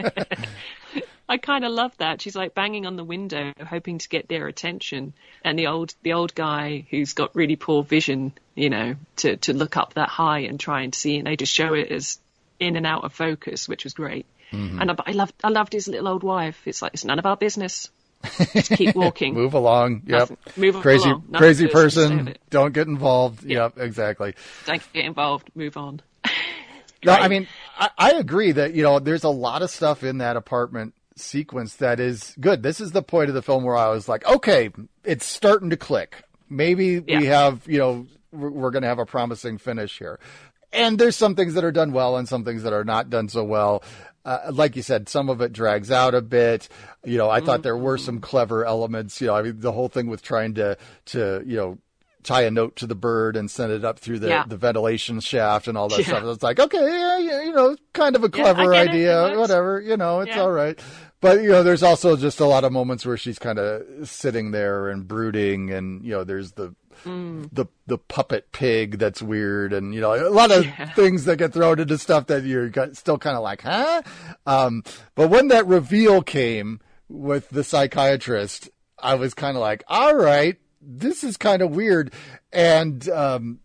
I kind of love that. She's like banging on the window, hoping to get their attention. And the old, the old guy who's got really poor vision, you know, to, to look up that high and try and see. And they just show it as in and out of focus, which was great. Mm-hmm. And I, I loved, I loved his little old wife. It's like, it's none of our business. Just keep walking. Move along. Yep. Nothing. Move crazy, along. crazy person. Don't get involved. Yep. yep, exactly. Don't get involved. Move on. No, I mean, I, I agree that, you know, there's a lot of stuff in that apartment sequence that is good. This is the point of the film where I was like, okay, it's starting to click. Maybe yeah. we have, you know, we're, we're going to have a promising finish here. And there's some things that are done well and some things that are not done so well. Uh, like you said, some of it drags out a bit. You know, I mm-hmm. thought there were some clever elements. You know, I mean, the whole thing with trying to, to, you know, tie a note to the bird and send it up through the, yeah. the ventilation shaft and all that yeah. stuff. It's like, okay, yeah, you know, kind of a clever yeah, idea, whatever, you know, it's yeah. all right. But, you know, there's also just a lot of moments where she's kind of sitting there and brooding and, you know, there's the, mm. the, the puppet pig that's weird and, you know, a lot of yeah. things that get thrown into stuff that you're still kind of like, huh? Um, but when that reveal came with the psychiatrist, I was kind of like, all right, this is kind of weird. And, um,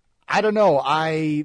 I don't know, I,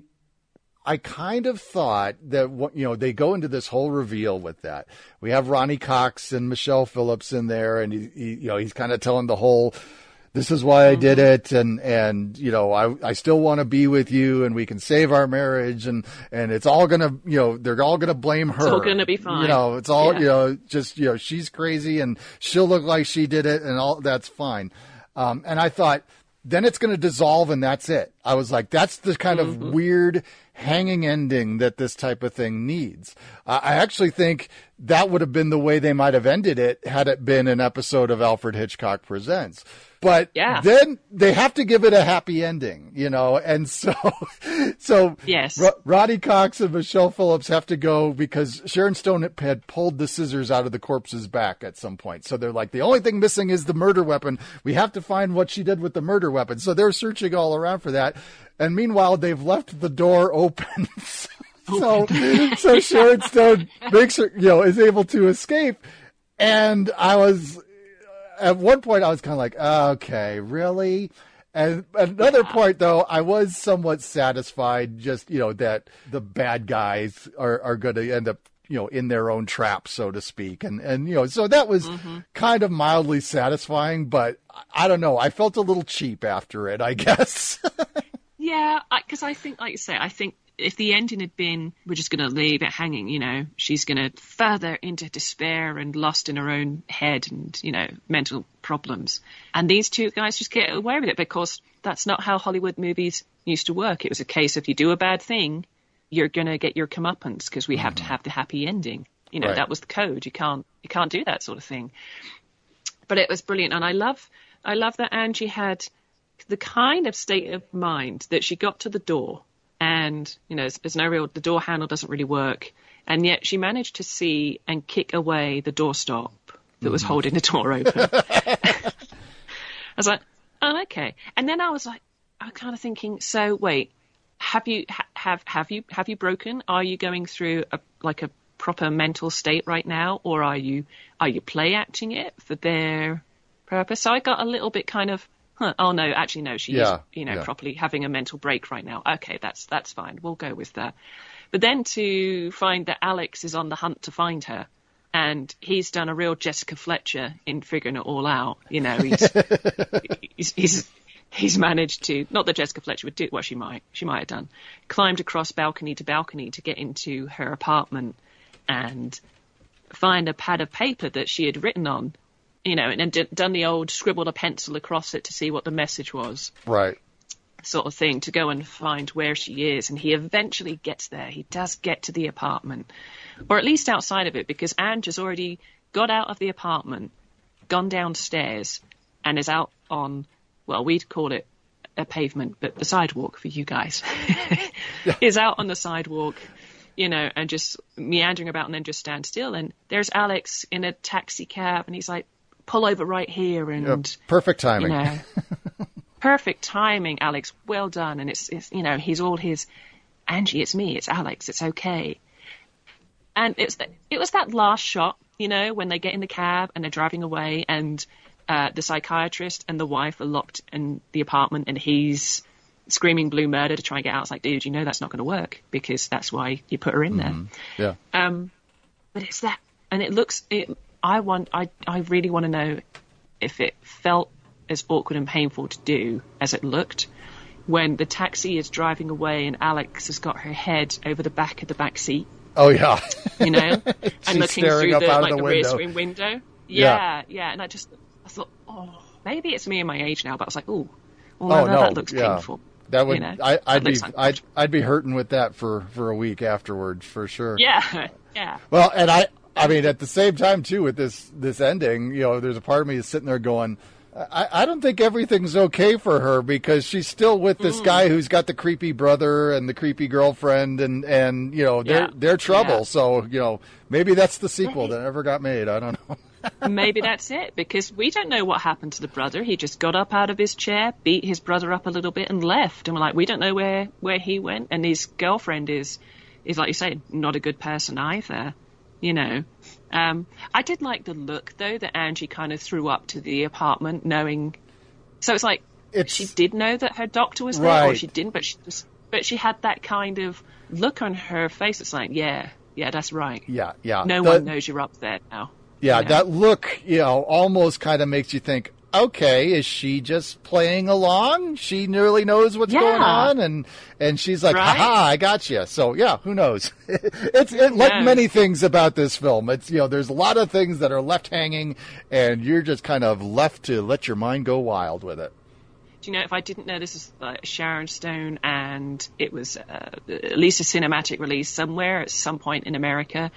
I kind of thought that, you know, they go into this whole reveal with that. We have Ronnie Cox and Michelle Phillips in there, and he, he you know, he's kind of telling the whole, this is why I did it, and and you know, I I still want to be with you, and we can save our marriage, and and it's all gonna, you know, they're all gonna blame her. It's all gonna be fine. You know, it's all, yeah. you know, just, you know, she's crazy, and she'll look like she did it, and all that's fine. Um, and I thought, then it's going to dissolve and that's it. I was like, that's the kind mm-hmm. of weird hanging ending that this type of thing needs. Uh, I actually think that would have been the way they might have ended it had it been an episode of Alfred Hitchcock Presents. But yeah. then they have to give it a happy ending, you know, and so so yes. R- Roddy Cox and Michelle Phillips have to go because Sharon Stone had pulled the scissors out of the corpse's back at some point. So they're like, the only thing missing is the murder weapon. We have to find what she did with the murder weapon. So they're searching all around for that. And meanwhile, they've left the door open. so so Sharon Stone makes her, you know, is able to escape. And I was... At one point, I was kind of like, okay, really? And at another yeah. point, though, I was somewhat satisfied just, you know, that the bad guys are, are going to end up, you know, in their own trap, so to speak. And, and you know, so that was mm-hmm. kind of mildly satisfying, but I don't know. I felt a little cheap after it, I guess. yeah, because I, I think, like you say, I think if the ending had been, we're just going to leave it hanging, you know, she's going to further into despair and lost in her own head and, you know, mental problems. And these two guys just get away with it because that's not how Hollywood movies used to work. It was a case of you do a bad thing, you're going to get your comeuppance because we mm-hmm. have to have the happy ending. You know, right. that was the code. You can't, you can't do that sort of thing. But it was brilliant. And I love, I love that Angie had the kind of state of mind that she got to the door. And, you know, there's no real, the door handle doesn't really work. And yet she managed to see and kick away the doorstop that was mm. holding the door open. I was like, oh, okay. And then I was like, I'm kind of thinking, so wait, have you, ha- have, have you, have you broken? Are you going through a, like a proper mental state right now? Or are you, are you play acting it for their purpose? So I got a little bit kind of, Huh, oh no, actually no, she yeah, is, you know, yeah. properly having a mental break right now. Okay, that's that's fine. We'll go with that. But then to find that Alex is on the hunt to find her, and he's done a real Jessica Fletcher in figuring it all out. You know, he's he's, he's he's managed to, not that Jessica Fletcher would do what she might she might have done, climbed across balcony to balcony to get into her apartment and find a pad of paper that she had written on. You know, and, and d- done the old scribbled a pencil across it to see what the message was. Right. Sort of thing, to go and find where she is. And he eventually gets there. He does get to the apartment. Or at least outside of it, because Ange has already got out of the apartment, gone downstairs, and is out on, well, we'd call it a pavement, but the sidewalk for you guys. yeah. Is out on the sidewalk, you know, and just meandering about and then just stand still. And there's Alex in a taxi cab, and he's like, pull over right here. And yep. Perfect timing. You know, perfect timing, Alex. Well done. And it's, it's, you know, he's all his, Angie, it's me, it's Alex, it's okay. And it's the, it was that last shot, you know, when they get in the cab and they're driving away, and uh, the psychiatrist and the wife are locked in the apartment, and he's screaming blue murder to try and get out. It's like, dude, you know that's not going to work, because that's why you put her in mm-hmm. there. Yeah. Um, but it's that, and it looks, it, I want, I, I really want to know if it felt as awkward and painful to do as it looked when the taxi is driving away and Alex has got her head over the back of the back seat. Oh yeah. You know, and looking through the, like, the, the window. rear screen window. Yeah, yeah, yeah. And I just, I thought, oh, maybe it's me and my age now, but I was like, ooh, oh, no, oh no, no, that looks yeah. painful. That would, you know, I, I'd that be, I'd, I'd be hurting with that for, for a week afterwards, for sure. Yeah, yeah. Well, and I, I mean, at the same time too, with this, this ending, you know, there's a part of me that's sitting there going, I, I don't think everything's okay for her, because she's still with this mm. guy who's got the creepy brother and the creepy girlfriend, and, and you know, they're, yeah. they're trouble. Yeah. So, you know, maybe that's the sequel that never got made. I don't know. Maybe that's it, because we don't know what happened to the brother. He just got up out of his chair, beat his brother up a little bit, and left. And we're like, we don't know where, where he went. And his girlfriend is, is like you say, not a good person either, you know. Um, I did like the look, though, that Angie kind of threw up to the apartment, knowing. So it's like it's, she did know that her doctor was there, right. or she didn't, but she just, but she had that kind of look on her face. It's like, yeah, yeah, that's right. Yeah, yeah. No the, one knows you're up there now. Yeah, you know? That look, you know, almost kind of makes you think, okay, is she just playing along? She really knows what's yeah. going on, and and she's like, right? haha, I got you. So yeah, who knows? it's it, like knows? many things about this film. It's, you know, there's a lot of things that are left hanging, and you're just kind of left to let your mind go wild with it. Do you know, if I didn't know this was uh, Sharon Stone and it was uh, at least a cinematic release somewhere at some point in America,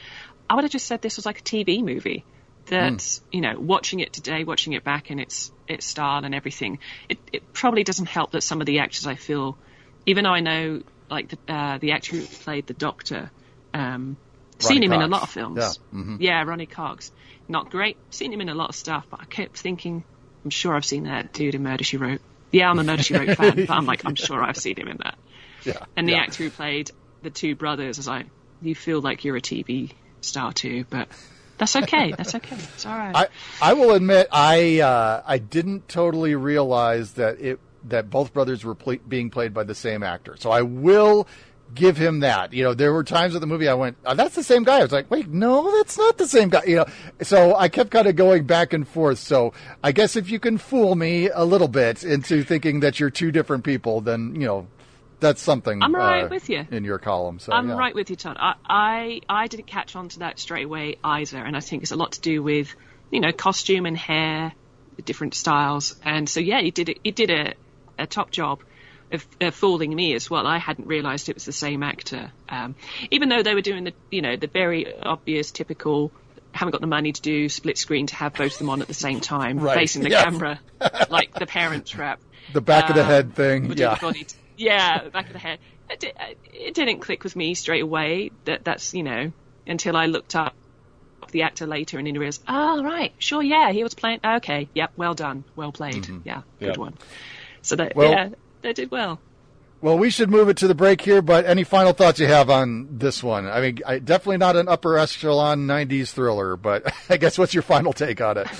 I would have just said this was like a T V movie. That, Mm. you know, watching it today, watching it back in its its style and everything, it, it probably doesn't help that some of the actors, I feel, even though I know, like, the, uh, the actor who played the Doctor, um, seen him Cox. in a lot of films. Yeah. Mm-hmm. Yeah, Ronnie Cox. Not great. Seen him in a lot of stuff, but I kept thinking, I'm sure I've seen that dude in Murder, She Wrote. Yeah, I'm a Murder, She Wrote fan, but I'm like, I'm sure I've seen him in that. Yeah. And the yeah. actor who played the two brothers is like, you feel like you're a T V star too, but that's okay. That's okay. It's all right. I, I will admit, I uh, I didn't totally realize that it that both brothers were pl- being played by the same actor. So I will give him that. You know, there were times in the movie I went, oh, that's the same guy. I was like, wait, no, that's not the same guy. You know, so I kept kind of going back and forth. So I guess if you can fool me a little bit into thinking that you're two different people, then, you know, that's something. I'm right uh, with you. In your column. So, I'm yeah. right with you, Todd. I, I, I didn't catch on to that straight away either. And I think it's a lot to do with, you know, costume and hair, different styles. And so, yeah, he did, he did a, a top job of, of fooling me as well. I hadn't realised it was the same actor. Um, even though they were doing the, you know, the very obvious, typical, haven't got the money to do split screen to have both of them on at the same time, Right. facing the Yes. camera, like the Parent Trap. The back of the Um, head thing. would do Yeah. the body t- yeah, back of the head. It, di- it didn't click with me straight away. That that's you know until I looked up the actor later and then realized, oh right, sure, yeah, he was playing. Okay, yep, well done, well played. Mm-hmm. Yeah, good Yep. one. So that Well- yeah, they did well. Well, we should move it to the break here, but any final thoughts you have on this one? I mean, I, definitely not an upper echelon nineties thriller, but I guess what's your final take on it?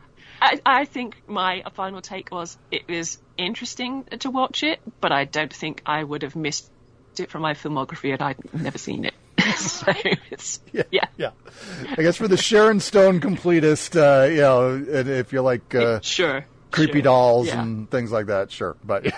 I, I think my final take was it was interesting to watch it, but I don't think I would have missed it from my filmography had I never seen it. So it's, yeah, yeah, yeah. I guess for the Sharon Stone completist, uh, you know, and if you like uh, sure, creepy sure. dolls Yeah. and things like that, sure. But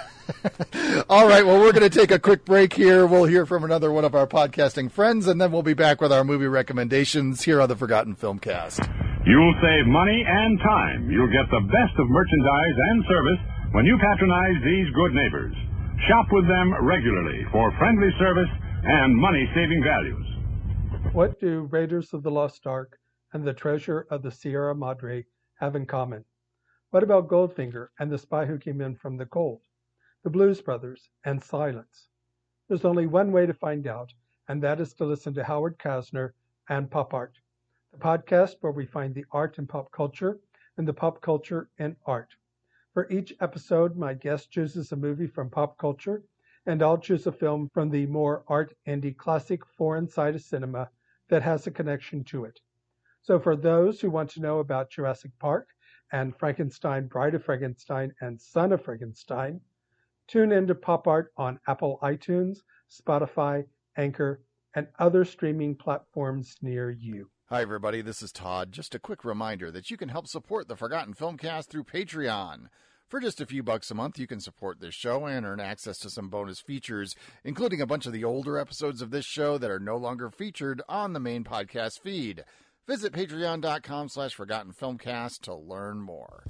all right, well, we're going to take a quick break here. We'll hear from another one of our podcasting friends, and then we'll be back with our movie recommendations here on the Forgotten Filmcast. You'll save money and time. You'll get the best of merchandise and service when you patronize these good neighbors. Shop with them regularly for friendly service and money-saving values. What do Raiders of the Lost Ark and the Treasure of the Sierra Madre have in common? What about Goldfinger and The Spy Who Came In from the Cold, The Blues Brothers, and Silence? There's only one way to find out, and that is to listen to Howard Kasner and Pop Art, the podcast where we find the art in pop culture and the pop culture in art. For each episode, my guest chooses a movie from pop culture, and I'll choose a film from the more art indie classic foreign side of cinema that has a connection to it. So for those who want to know about Jurassic Park and Frankenstein, Bride of Frankenstein, and Son of Frankenstein, tune into Pop Art on Apple iTunes, Spotify, Anchor, and other streaming platforms near you. Hi, everybody. This is Todd. Just a quick reminder that you can help support the Forgotten Filmcast through Patreon. For just a few bucks a month, you can support this show and earn access to some bonus features, including a bunch of the older episodes of this show that are no longer featured on the main podcast feed. Visit patreon.com slash Forgotten Filmcast to learn more.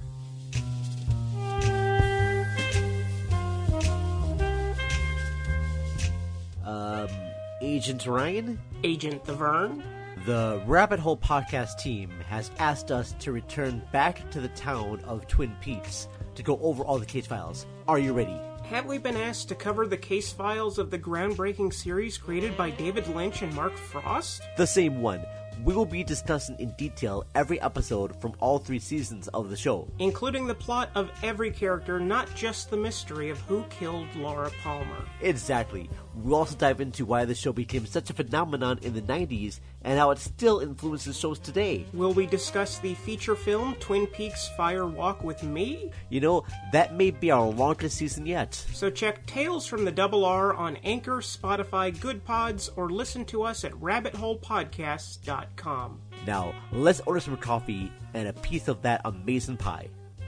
Um, Agent Ryan? Agent the Vern? The Rabbit Hole podcast team has asked us to return back to the town of Twin Peaks to go over all the case files. Are you ready? Have we been asked to cover the case files of the groundbreaking series created by David Lynch and Mark Frost? The same one. We will be discussing in detail every episode from all three seasons of the show, including the plot of every character, not just the mystery of who killed Laura Palmer. Exactly. We'll also dive into why the show became such a phenomenon in the nineties and how it still influences shows today. Will we discuss the feature film Twin Peaks Fire Walk with Me? You know, that may be our longest season yet. So check Tales from the Double R on Anchor, Spotify, Good Pods, or listen to us at rabbit hole podcasts dot com. Now, let's order some coffee and a piece of that amazing pie.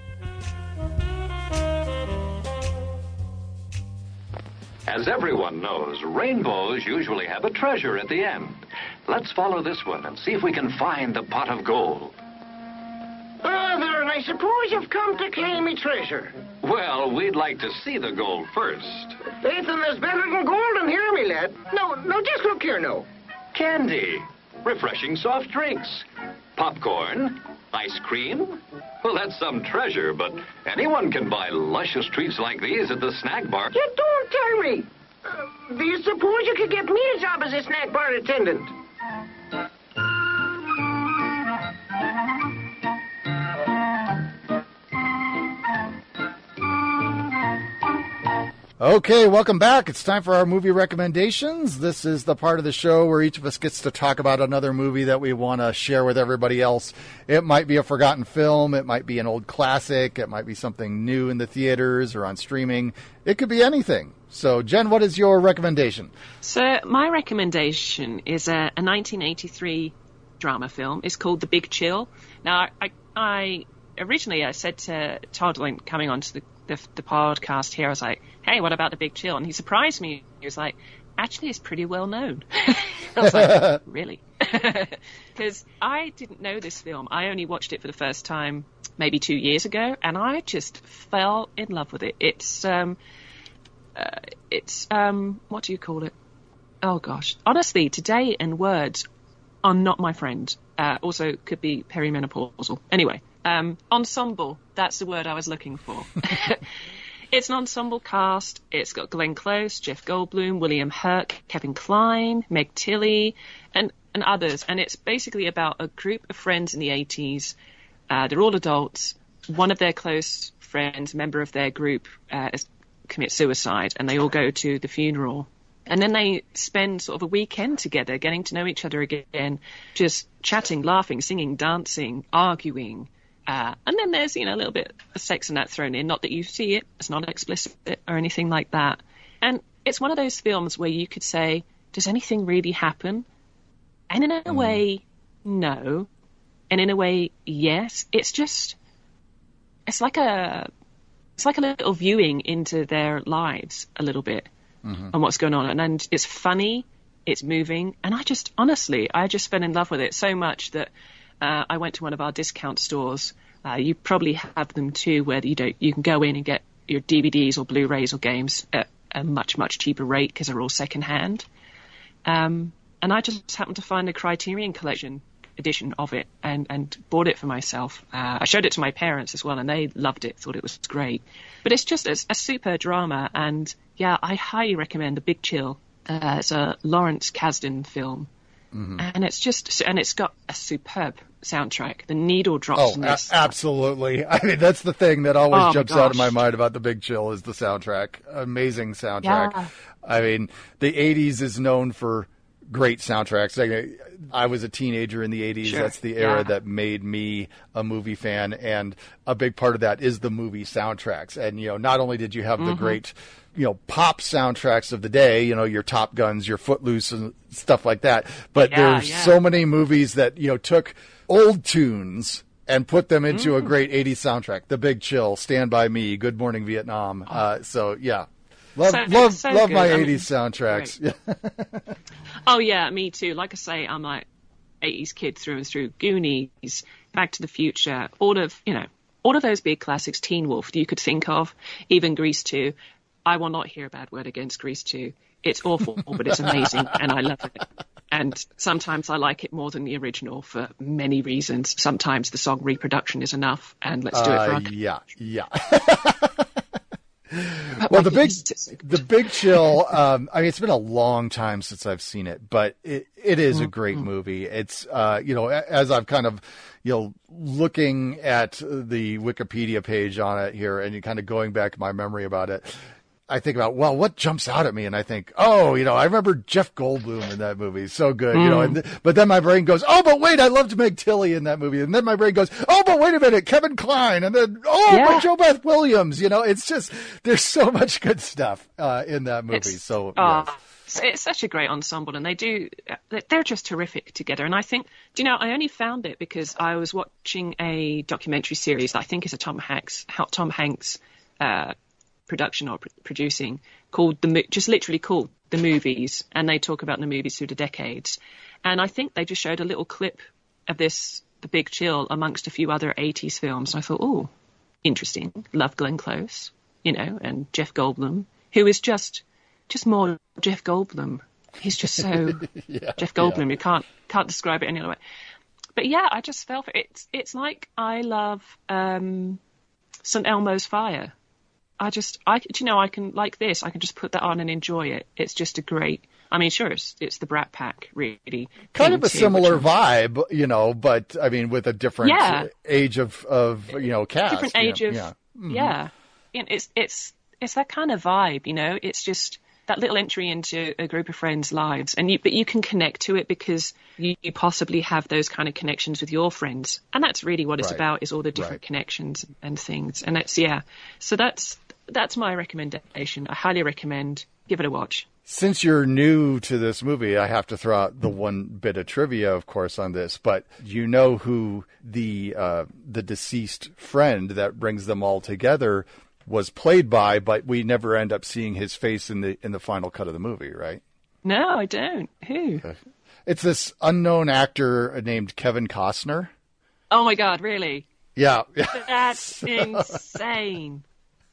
As everyone knows, rainbows usually have a treasure at the end. Let's follow this one and see if we can find the pot of gold. Ah, there, and I suppose you've come to claim me treasure. Well, we'd like to see the gold first. Faith, and there's better than gold in here, me lad. No, no, just look here, no. Candy. refreshing soft drinks, popcorn, ice cream. Well, that's some treasure, but anyone can buy luscious treats like these at the snack bar. You don't tell me. Uh, do you suppose you could get me a job as a snack bar attendant? Okay, welcome back. It's time for our movie recommendations. This is the part of the show where each of us gets to talk about another movie that we want to share with everybody else. It might be a forgotten film. It might be an old classic. It might be something new in the theaters or on streaming. It could be anything. So, Jen, what is your recommendation? So, my recommendation is a, a nineteen eighty-three drama film. It's called The Big Chill. Now, I, I originally I said to Todd when coming onto the The, the podcast here, I was like, hey, what about The Big Chill? And he surprised me. He was like, actually, it's pretty well known. I was like, really? Because I didn't know this film. I only watched it for the first time maybe two years ago, and I just fell in love with it. It's, um, uh, it's, um, what do you call it? Oh, gosh. Honestly, today and words are not my friend. Uh, also could be perimenopausal. Anyway. Um, ensemble, that's the word I was looking for. It's an ensemble cast. It's got Glenn Close, Jeff Goldblum, William Hurt, Kevin Kline, Meg Tilly, and, and others. And it's basically about a group of friends in the eighties. Uh, they're all adults. One of their close friends, a member of their group, uh, has commits suicide, and they all go to the funeral. And then they spend sort of a weekend together, getting to know each other again, just chatting, laughing, singing, dancing, arguing. Uh, and then there's, you know, a little bit of sex and that thrown in. Not that you see it. It's not explicit or anything like that. And it's one of those films where you could say, does anything really happen? And in a mm. way, no. And in a way, yes. It's just, it's like a, it's like a little viewing into their lives a little bit mm-hmm. and what's going on. And, and it's funny. It's moving. And I just, honestly, I just fell in love with it so much that Uh, I went to one of our discount stores. Uh, you probably have them too, where you don't. You can go in and get your D V Ds or Blu-rays or games at a much, much cheaper rate because they're all second-hand. Um, and I just happened to find a Criterion Collection edition of it and, and bought it for myself. Uh, I showed it to my parents as well, and they loved it, thought it was great. But it's just a, a super drama, and yeah, I highly recommend The Big Chill. Uh, it's a Lawrence Kasdan film. Mm-hmm. And it's just, and it's got a superb soundtrack. The needle drops oh, in this. A- absolutely. I mean, that's the thing that always oh jumps out of my mind about The Big Chill is the soundtrack. Amazing soundtrack. Yeah. I mean, the eighties is known for great soundtracks. I, I was a teenager in the eighties. Sure. That's the era yeah. that made me a movie fan. And a big part of that is the movie soundtracks. And, you know, not only did you have mm-hmm. the great, you know, pop soundtracks of the day, you know, your Top Guns, your Footloose and stuff like that. But yeah, there's yeah. so many movies that, you know, took old tunes and put them into mm. a great eighties soundtrack. The Big Chill, Stand By Me, Good Morning Vietnam. Oh. Uh, so, yeah. Love, so, love, so love good. my I eighties mean, soundtracks. Oh, yeah, me too. Like I say, I'm like eighties kid through and through. Goonies, Back to the Future, all of, you know, all of those big classics, Teen Wolf that you could think of, even Grease two. I will not hear a bad word against Grease two. It's awful, but it's amazing, and I love it. And sometimes I like it more than the original for many reasons. Sometimes the song reproduction is enough, and let's do it for uh, our... Yeah, yeah. Well, the big, the Big Chill. Um, I mean, it's been a long time since I've seen it, but it, it is a great movie. It's, uh, you know, as I've kind of, you know, looking at the Wikipedia page on it here and kind of going back in my memory about it, I think about, well, what jumps out at me? And I think, oh, you know, I remember Jeff Goldblum in that movie. So good, mm. you know, and th- but then my brain goes, oh, but wait, I loved Meg Tilly in that movie. And then my brain goes, oh, but wait a minute, Kevin Kline. And then, oh, yeah. but Jo Beth Williams, you know, it's just, there's so much good stuff, uh, in that movie. It's, so, uh, yeah. it's, it's such a great ensemble, and they do, they're just terrific together. And I think, do you know, I only found it because I was watching a documentary series that I think is a Tom Hanks, Tom Hanks, uh, production or pr- producing called the just literally called The Movies, and they talk about the movies through the decades. And I think they just showed a little clip of this, The Big Chill, amongst a few other eighties films. And I thought, oh, interesting. Love Glenn Close, you know, and Jeff Goldblum, who is just just more Jeff Goldblum He's just so yeah, Jeff Goldblum. yeah. You can't can't describe it any other way. But yeah, I just fell for it. It's it's like I love um, Saint Elmo's Fire. I just I do you know I can like this. I can just put that on and enjoy it. It's just a great. I mean, sure, it's, it's the Brat Pack, really. Kind of a too, similar vibe, you know, but I mean, with a different Yeah. age of, of, you know, cast. different you age know, of yeah. Mhm. yeah. And it's it's it's that kind of vibe, you know. It's just that little entry into a group of friends' lives, and you but you can connect to it because you, you possibly have those kind of connections with your friends, and that's really what it's Right. about, is all the different Right. connections and things. And it's yeah, so that's that's my recommendation. I highly recommend. Give it a watch. Since you're new to this movie, I have to throw out the one bit of trivia, of course, on this. But you know who the uh, the deceased friend that brings them all together was played by, but we never end up seeing his face in the in the final cut of the movie, right? No, I don't. Who? It's this unknown actor named Kevin Costner. Oh my God, really? Yeah. That's insane.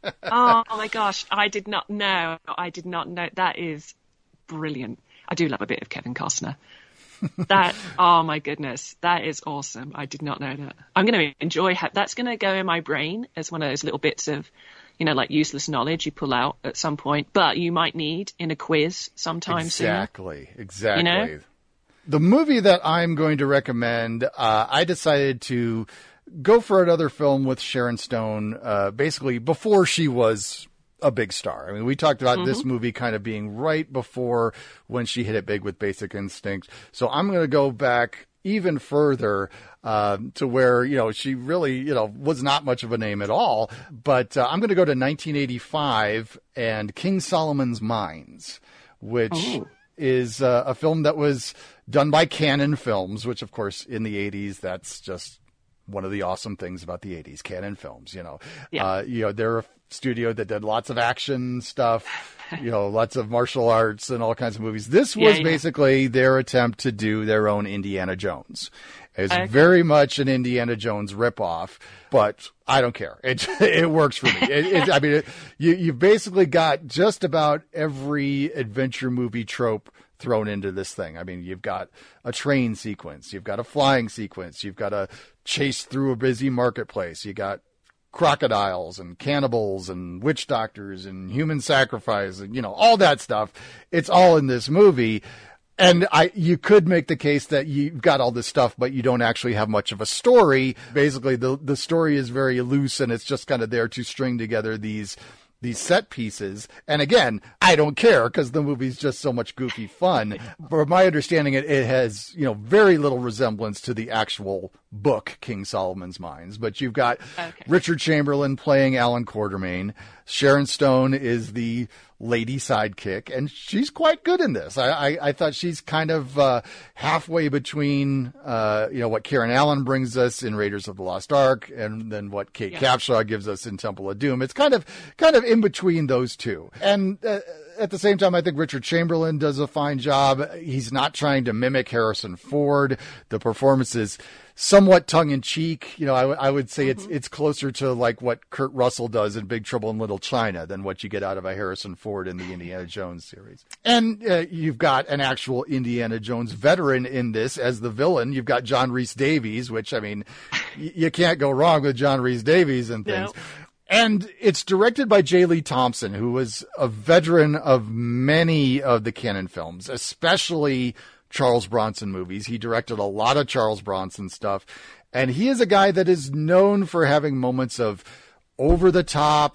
Oh my gosh, I did not know. I did not know. That is brilliant. I do love a bit of Kevin Costner. That, oh my goodness, that is awesome. I did not know that. I'm going to enjoy, ha- that's going to go in my brain as one of those little bits of, you know, like useless knowledge you pull out at some point, but you might need in a quiz sometime soon. Exactly, exactly. You know? The movie that I'm going to recommend, uh, I decided to go for another film with Sharon Stone, uh, basically before she was a big star. I mean, we talked about Mm-hmm. this movie kind of being right before when she hit it big with Basic Instinct. So I'm going to go back even further uh, to where, you know, she really, you know, was not much of a name at all. But uh, I'm going to go to nineteen eighty-five and King Solomon's Mines, which Oh. is uh, a film that was done by Cannon Films, which, of course, in the eighties, that's just one of the awesome things about the eighties, Cannon Films, you know. Yeah. Uh, you know, they're a studio that did lots of action stuff, you know, lots of martial arts and all kinds of movies. This was Yeah, yeah. basically their attempt to do their own Indiana Jones. It's Okay. very much an Indiana Jones ripoff, but I don't care. It it works for me. It, it, I mean, it, you you've basically got just about every adventure movie trope thrown into this thing. I mean, you've got a train sequence, you've got a flying sequence, you've got a chase through a busy marketplace, you got crocodiles and cannibals and witch doctors and human sacrifice and, you know, all that stuff. It's all in this movie. And I, you could make the case that you've got all this stuff, but you don't actually have much of a story. Basically, the, the story is very loose and it's just kind of there to string together these these set pieces. And again, I don't care because the movie's just so much goofy fun. From my understanding, it, it has, you know, very little resemblance to the actual book, King Solomon's Mines. But you've got Okay. Richard Chamberlain playing Alan Quartermain. Sharon Stone is the lady sidekick, and she's quite good in this. I, I, I thought she's kind of uh, halfway between, uh, you know, what Karen Allen brings us in Raiders of the Lost Ark, and then what Kate Yeah. Capshaw gives us in Temple of Doom. It's kind of, kind of in between those two. And uh, at the same time, I think Richard Chamberlain does a fine job. He's not trying to mimic Harrison Ford. The performance is somewhat tongue-in-cheek. You know, I, w- I would say it's it's closer to like what Kurt Russell does in Big Trouble in Little China than what you get out of a Harrison Ford in the Indiana Jones series. And uh, you've got an actual Indiana Jones veteran in this as the villain. You've got John Rhys Davies, which, I mean, y- you can't go wrong with John Rhys Davies and things. No. And it's directed by J. Lee Thompson, who was a veteran of many of the Cannon films, especially Charles Bronson movies. He directed a lot of Charles Bronson stuff. And he is a guy that is known for having moments of over the top,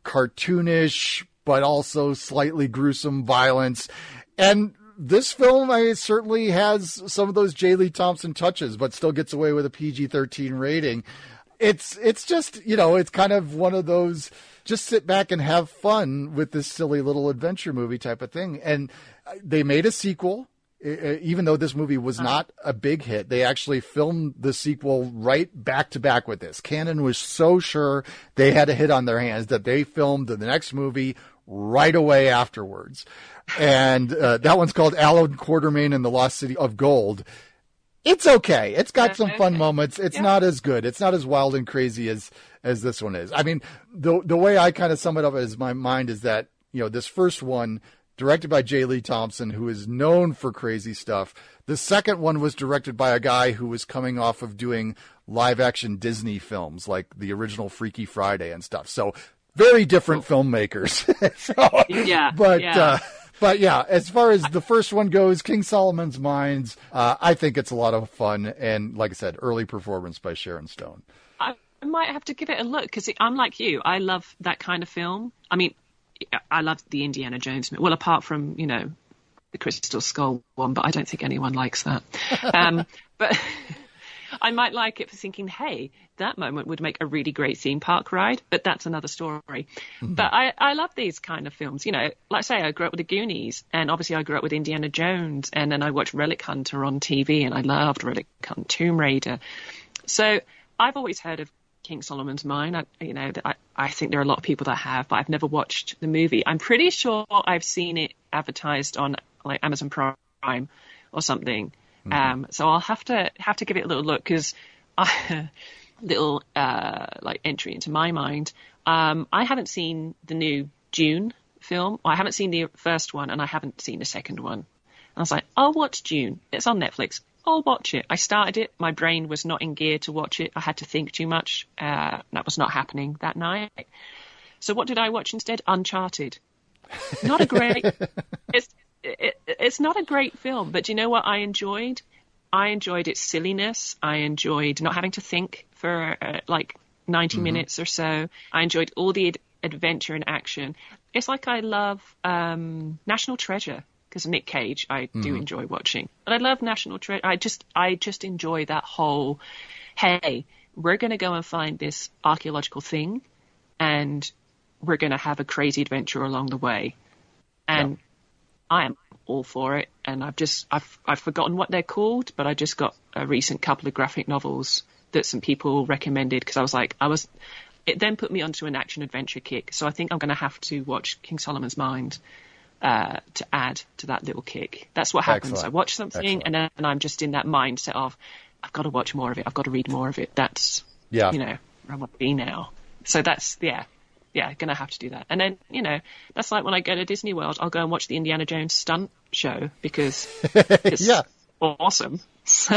cartoonish, but also slightly gruesome violence. And this film, I mean, certainly has some of those J. Lee Thompson touches, but still gets away with a P G thirteen rating. It's, it's just, you know, it's kind of one of those, just sit back and have fun with this silly little adventure movie type of thing. And they made a sequel. Even though this movie was not a big hit, they actually filmed the sequel right back to back with this. Cannon was so sure they had a hit on their hands that they filmed the next movie right away afterwards. And uh, that one's called Alan Quartermain and the Lost City of Gold. It's okay. It's got some fun moments. It's Yeah. not as good. It's not as wild and crazy as, as this one is. I mean, the the way I kind of sum it up as my mind is that, you know, this first one, directed by J. Lee Thompson, who is known for crazy stuff. The second one was directed by a guy who was coming off of doing live-action Disney films, like the original Freaky Friday and stuff. So very different filmmakers. so, yeah, but yeah. Uh, but yeah, as far as the first one goes, King Solomon's Mines, uh, I think it's a lot of fun. And like I said, early performance by Sharon Stone. I might have to give it a look because I'm like you. I love that kind of film. I mean, I love the Indiana Jones. Well, apart from, you know, the Crystal Skull one, but I don't think anyone likes that. Um, but I might like it for thinking, hey, that moment would make a really great theme park ride, but that's another story. Mm-hmm. But I, I love these kind of films. You know, like I say, I grew up with the Goonies, and obviously I grew up with Indiana Jones, and then I watched Relic Hunter on T V, and I loved Relic Hunter, Tomb Raider. So I've always heard of King Solomon's Mine. I, you know, I, I think there are a lot of people that have, but I've never watched the movie. I'm pretty sure I've seen it advertised on like Amazon Prime or something. Mm-hmm. Um, so I'll have to have to give it a little look because I little uh, like entry into my mind. Um, I haven't seen the new Dune film. I haven't seen the first one, and I haven't seen the second one. I was like, I'll watch Dune. It's on Netflix. I'll watch it. I started it. My brain was not in gear to watch it. I had to think too much. Uh, that was not happening that night. So what did I watch instead? Uncharted. Not a great. it's it, it's not a great film, but do you know what I enjoyed? I enjoyed its silliness. I enjoyed not having to think for uh, like ninety mm-hmm. minutes or so. I enjoyed all the ad- adventure and action. It's like I love um, National Treasure. Because Nick Cage, I do mm-hmm. enjoy watching. But I love National Treasure. I just, I just enjoy that whole, hey, we're going to go and find this archaeological thing, and we're going to have a crazy adventure along the way. And yeah. I am all for it. And I've just, I've, I've forgotten what they're called, but I just got a recent couple of graphic novels that some people recommended because I was like, I was, it then put me onto an action adventure kick. So I think I'm going to have to watch King Solomon's Mine. Uh, to add to that little kick. That's what happens. Excellent. I watch something Excellent. and then and I'm just in that mindset of, I've got to watch more of it. I've got to read more of it. That's, yeah. you know, where I want to be now. So that's, yeah, yeah, going to have to do that. And then, you know, that's like when I go to Disney World, I'll go and watch the Indiana Jones stunt show because it's yeah. awesome. So...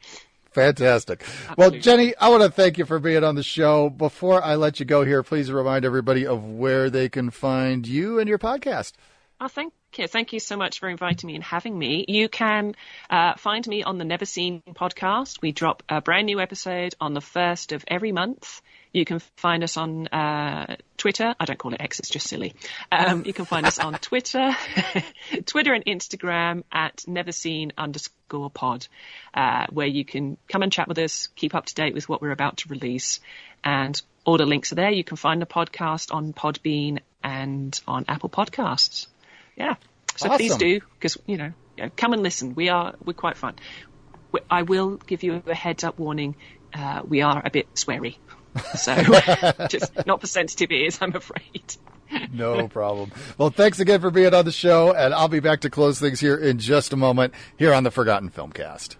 Fantastic. Absolutely. Well, Jenny, I want to thank you for being on the show. Before I let you go here, please remind everybody of where they can find you and your podcast. Oh, thank you. Thank you so much for inviting me and having me. You can uh, find me on the Never Seen podcast. We drop a brand new episode on the first of every month. You can find us on uh, Twitter. I don't call it X, it's just silly. Um, you can find us on Twitter, Twitter and Instagram at neverseen underscore pod, uh, where you can come and chat with us, keep up to date with what we're about to release. And all the links are there. You can find the podcast on Podbean and on Apple Podcasts. Yeah. So awesome. Please do, because, you know, you know, come and listen. We are, we're quite fun. We, I will give you a heads up warning. Uh, we are a bit sweary. So just not for sensitive ears, I'm afraid. No problem. Well, thanks again for being on the show, and I'll be back to close things here in just a moment here on the Forgotten Filmcast.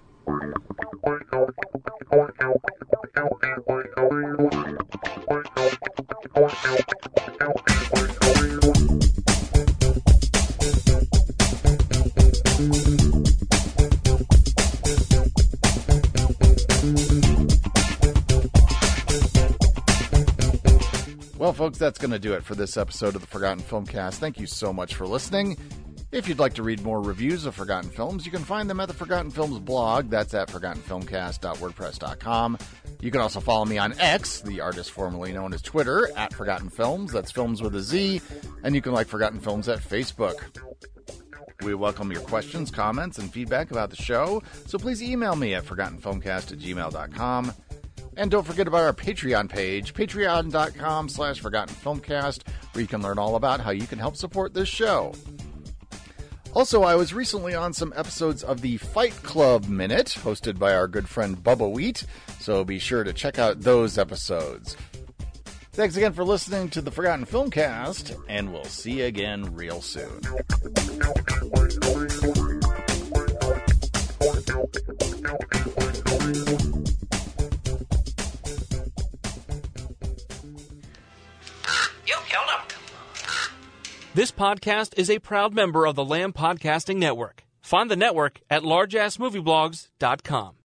Well, folks, that's going to do it for this episode of the Forgotten Filmcast. Thank you so much for listening. If you'd like to read more reviews of Forgotten Films, you can find them at the Forgotten Films blog. That's at forgotten filmcast dot wordpress dot com. You can also follow me on X, the artist formerly known as Twitter, at Forgotten Films. That's films with a Z. And you can like Forgotten Films at Facebook. We welcome your questions, comments, and feedback about the show, so please email me at forgotten filmcast at gmail dot com. And don't forget about our Patreon page, patreon dot com slash forgotten filmcast, where you can learn all about how you can help support this show. Also, I was recently on some episodes of the Fight Club Minute, hosted by our good friend Bubba Wheat, so be sure to check out those episodes. Thanks again for listening to the Forgotten Filmcast, and we'll see you again real soon. This podcast is a proud member of the Lamb Podcasting Network. Find the network at large ass movie blogs dot com.